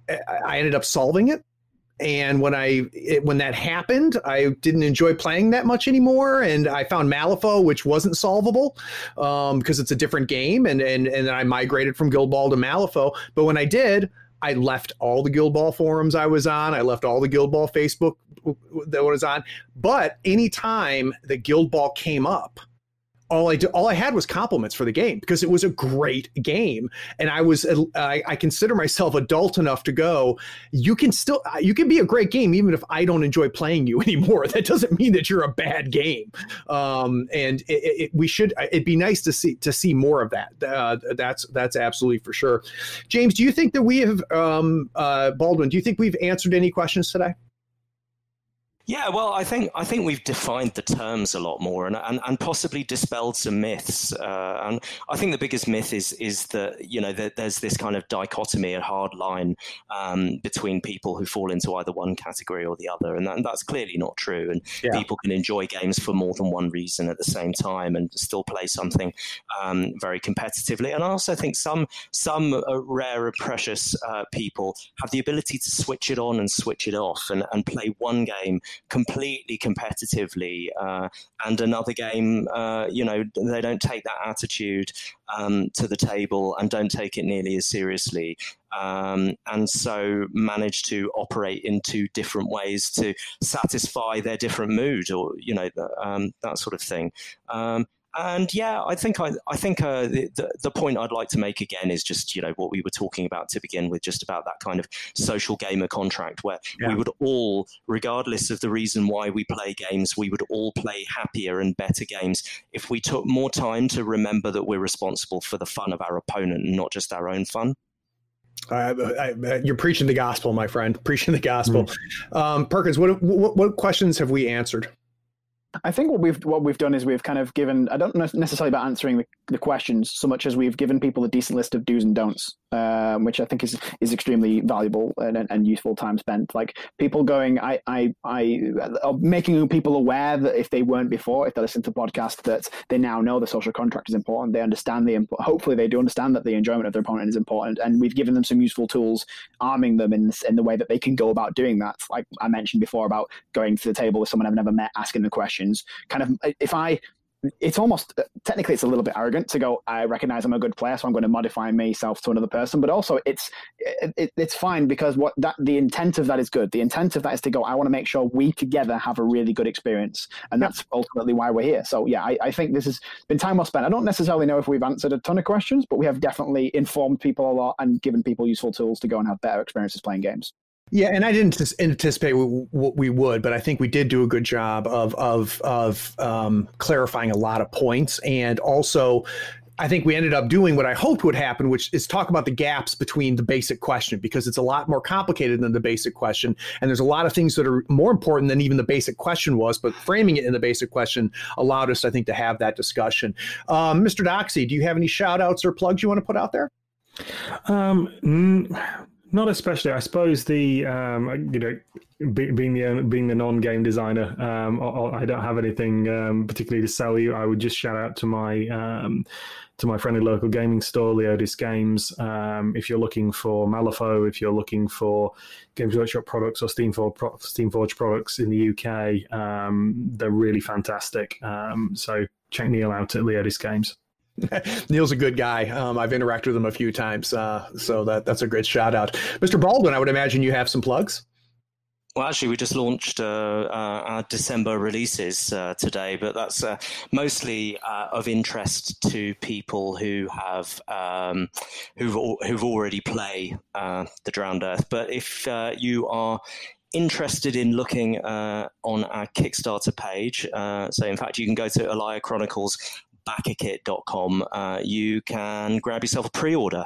I ended up solving it. And when I it, when that happened, I didn't enjoy playing that much anymore. And I found Malifaux, which wasn't solvable um, because it's a different game. And and and I migrated from Guild Ball to Malifaux. But when I did, I left all the Guild Ball forums I was on. I left all the Guild Ball Facebook that I was on. But anytime the Guild Ball came up, all I do, all I had was compliments for the game because it was a great game. And I was, I, I consider myself adult enough to go, you can still, you can be a great game even if I don't enjoy playing you anymore. That doesn't mean that you're a bad game. Um, and it, it, we should, it'd be nice to see, to see more of that. Uh, that's, that's absolutely for sure. James, do you think that we have, um, uh, Baldwin, do you think we've answered any questions today? Yeah, well, I think I think we've defined the terms a lot more, and and, and possibly dispelled some myths. Uh, and I think the biggest myth is is that you know that there's this kind of dichotomy, a hard line um, between people who fall into either one category or the other, and, that, and that's clearly not true. And Yeah. people can enjoy games for more than one reason at the same time, and still play something um, very competitively. And I also think some some uh, rare and precious uh, people have the ability to switch it on and switch it off, and, and play one game completely competitively, uh, and another game, uh, you know, they don't take that attitude um, to the table and don't take it nearly as seriously, um, and so manage to operate in two different ways to satisfy their different mood, or you know, um, that sort of thing. Um, And yeah, I think I, I think uh, the, the the point I'd like to make again is just you know what we were talking about to begin with, just about that kind of social gamer contract where Yeah. we would all, regardless of the reason why we play games, we would all play happier and better games if we took more time to remember that we're responsible for the fun of our opponent and not just our own fun. Uh, I, I, you're preaching the gospel, my friend. Preaching the gospel. Mm. Um, Perkins, what, what what questions have we answered? I think what we've what we've done is we've kind of given, I don't know necessarily about answering the the questions so much as we've given people a decent list of do's and don'ts, um, which I think is is extremely valuable and, and useful time spent. Like people going, I, I, I, making people aware that if they weren't before, if they listen to podcasts, that they now know the social contract is important. They understand the, hopefully they do understand that the enjoyment of their opponent is important. And we've given them some useful tools, arming them in, in the way that they can go about doing that. Like I mentioned before about going to the table with someone I've never met, asking them questions. Kind of, if I, it's almost, technically it's a little bit arrogant to go, I recognize I'm a good player, so I'm going to modify myself to another person. But also it's it, it, it's fine because what that the intent of that is good. The intent of that is to go, I want to make sure we together have a really good experience. And that's ultimately why we're here. So yeah, I, I think this has been time well spent. I don't necessarily know if we've answered a ton of questions, but we have definitely informed people a lot and given people useful tools to go and have better experiences playing games. Yeah, and I didn't anticipate what we would, but I think we did do a good job of of of um, clarifying a lot of points, and also I think we ended up doing what I hoped would happen, which is talk about the gaps between the basic question, because it's a lot more complicated than the basic question, and there's a lot of things that are more important than even the basic question was. But framing it in the basic question allowed us, I think, to have that discussion. Um, Mister Doxy, do you have any shout outs or plugs you want to put out there? Um. Mm. Not especially. I suppose the um, you know, be, being the being the non-game designer, um, I, I don't have anything um, particularly to sell you. I would just shout out to my um, to my friendly local gaming store, Leodis Games. Um, if you're looking for Malifaux, if you're looking for Games Workshop products or Steamforge, Steamforge products in the U K, um, they're really fantastic. Um, so check Neil out at Leodis Games. Neil's a good guy. Um, I've interacted with him a few times, uh, so that that's a great shout out. Mister Baldwin, I would imagine you have some plugs. Well, actually, we just launched uh, uh, our December releases uh, today, but that's uh, mostly uh, of interest to people who have um, who've who've already played uh, the Drowned Earth. But if uh, you are interested in looking uh, on our Kickstarter page, uh, so in fact, you can go to Alaya Chronicles. back a kit dot com, uh, you can grab yourself a pre-order.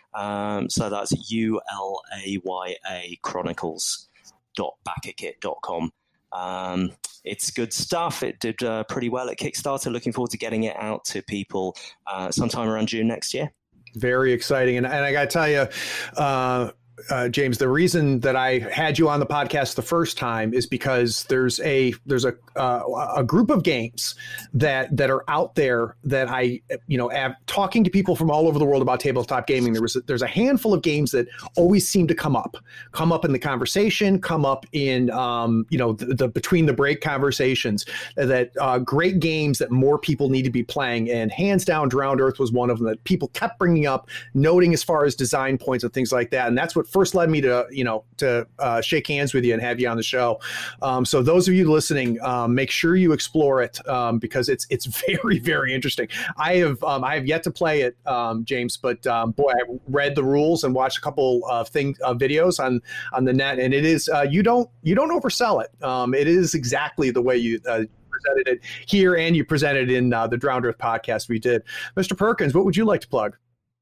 Um, so that's U L A Y A Chronicles dot back a kit dot com. Um, it's good stuff. It did uh, pretty well at Kickstarter. Looking forward to getting it out to people uh, sometime around June next year. Very exciting. And, and I got to tell you, uh, Uh, James, the reason that I had you on the podcast the first time is because there's a there's a uh, a group of games that that are out there that I you know have, talking to people from all over the world about tabletop gaming. There was a, there's a handful of games that always seem to come up, come up in the conversation, come up in um, you know the, the between the break conversations. That uh, great games that more people need to be playing, and hands down, Drowned Earth was one of them that people kept bringing up, noting as far as design points and things like that, and that's what first led me to, you know, to uh, shake hands with you and have you on the show. Um, so those of you listening, um, make sure you explore it um, because it's it's very, very interesting. I have um, I have yet to play it, um, James, but um, boy, I read the rules and watched a couple of thing uh, videos on on the net, and it is uh, you don't you don't oversell it. Um, it is exactly the way you uh, presented it here, and you presented in uh, the Drowned Earth podcast we did. Mister Perkins, what would you like to plug?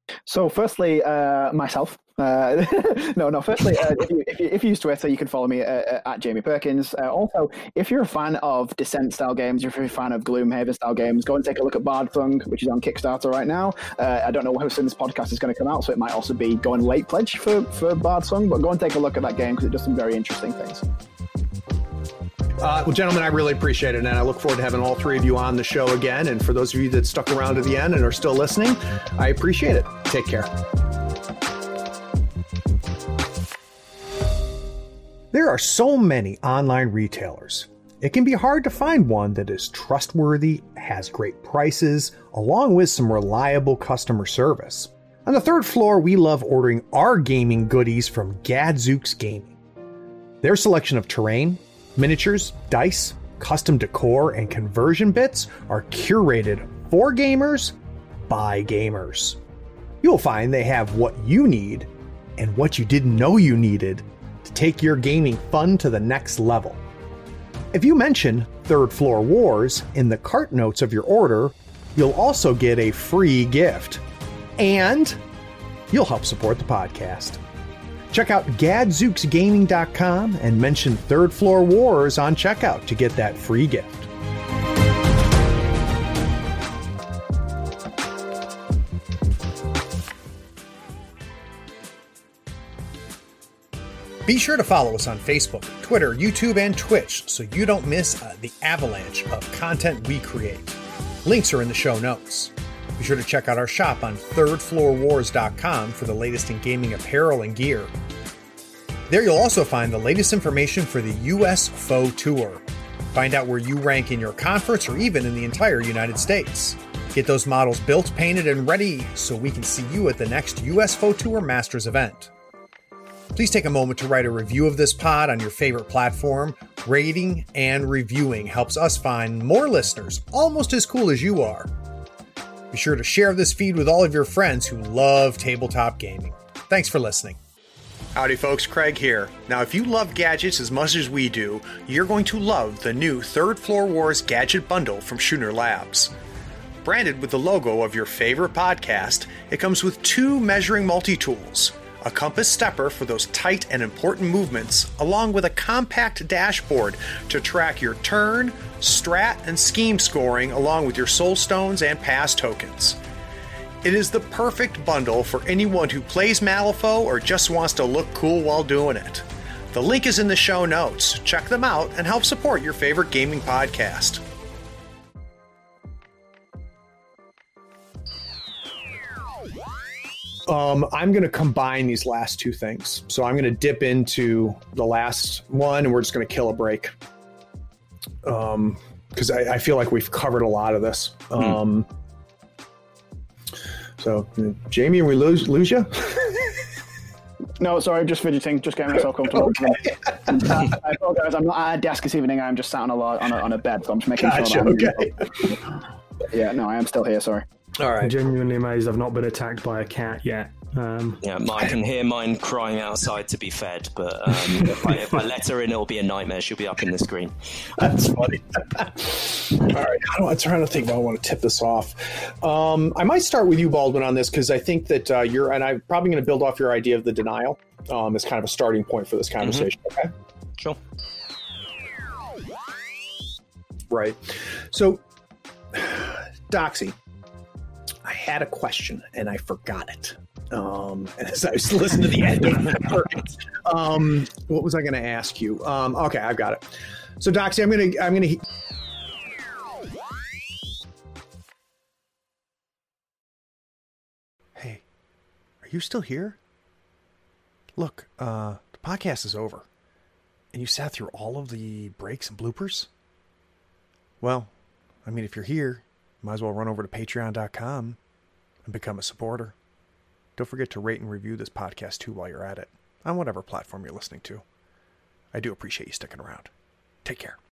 So firstly, uh, myself. Uh, no, no. Firstly, uh, if, you, if, you, if you use Twitter, you can follow me uh, at Jamie Perkins. Uh, also, if you're a fan of Descent-style games, if you're a fan of Gloomhaven-style games, go and take a look at Bardthung, which is on Kickstarter right now. Uh, I don't know how soon this podcast is going to come out, so it might also be going late pledge for, for Bardthung, but go and take a look at that game because it does some very interesting things. Uh, well, gentlemen, I really appreciate it, and I look forward to having all three of you on the show again. And for those of you that stuck around to the end and are still listening, I appreciate it. Take care. There are so many online retailers. It can be hard to find one that is trustworthy, has great prices, along with some reliable customer service. On the third floor, we love ordering our gaming goodies from Gadzooks Gaming. Their selection of terrain, miniatures, dice, custom decor, and conversion bits are curated for gamers by gamers. You'll find they have what you need and what you didn't know you needed to take your gaming fun to the next level. If you mention Third Floor Wars in the cart notes of your order, you'll also get a free gift. And you'll help support the podcast. Check out gadzooks gaming dot com and mention Third Floor Wars on checkout to get that free gift. Be sure to follow us on Facebook, Twitter, YouTube, and Twitch so you don't miss uh, the avalanche of content we create. Links are in the show notes. Be sure to check out our shop on third floor wars dot com for the latest in gaming apparel and gear. There you'll also find the latest information for the U S F O Tour. Find out where you rank in your conference or even in the entire United States. Get those models built, painted, and ready so we can see you at the next U S F O Tour Masters event. Please take a moment to write a review of this pod on your favorite platform. Rating and reviewing helps us find more listeners almost as cool as you are. Be sure to share this feed with all of your friends who love tabletop gaming. Thanks for listening. Howdy folks, Craig here. Now if you love gadgets as much as we do, you're going to love the new Third Floor Wars Gadget Bundle from Schooner Labs. Branded with the logo of your favorite podcast, it comes with two measuring multi-tools, a compass stepper for those tight and important movements, along with a compact dashboard to track your turn, strat, and scheme scoring along with your soul stones and pass tokens. It is the perfect bundle for anyone who plays Malifaux or just wants to look cool while doing it. The link is in the show notes. Check them out and help support your favorite gaming podcast. Um, I'm going to combine these last two things. So I'm going to dip into the last one and we're just going to kill a break. Um, because I, I feel like we've covered a lot of this. Um, hmm. So, Jamie, we lose, lose you? No, sorry, just fidgeting, just getting myself comfortable. Okay. uh, I apologize, I'm not at a desk this evening. I'm just sat on a, on a, on a bed, so I'm just making gotcha, sure that okay. Yeah, no, I am still here, sorry. All right. I'm genuinely amazed I've not been attacked by a cat yet. Um, yeah, I can hear mine crying outside to be fed, but um, if, I, if I let her in, it'll be a nightmare. She'll be up in the screen. That's funny. All right, how do I, I'm trying to think how I want to tip this off. Um, I might start with you, Baldwin, on this because I think that uh, you're, and I'm probably going to build off your idea of the denial um, as kind of a starting point for this conversation. Mm-hmm. Okay. Sure. Right. So, Doxy, I had a question and I forgot it. Um, and as I was listening to the end of it, um, what was I going to ask you? Um, okay, I've got it. So, Doxy, I'm going to, I'm going to. Hey, are you still here? Look, uh, the podcast is over, and you sat through all of the breaks and bloopers. Well, I mean, if you're here, you might as well run over to patreon dot com and become a supporter. Don't forget to rate and review this podcast too while you're at it, on whatever platform you're listening to. I do appreciate you sticking around. Take care.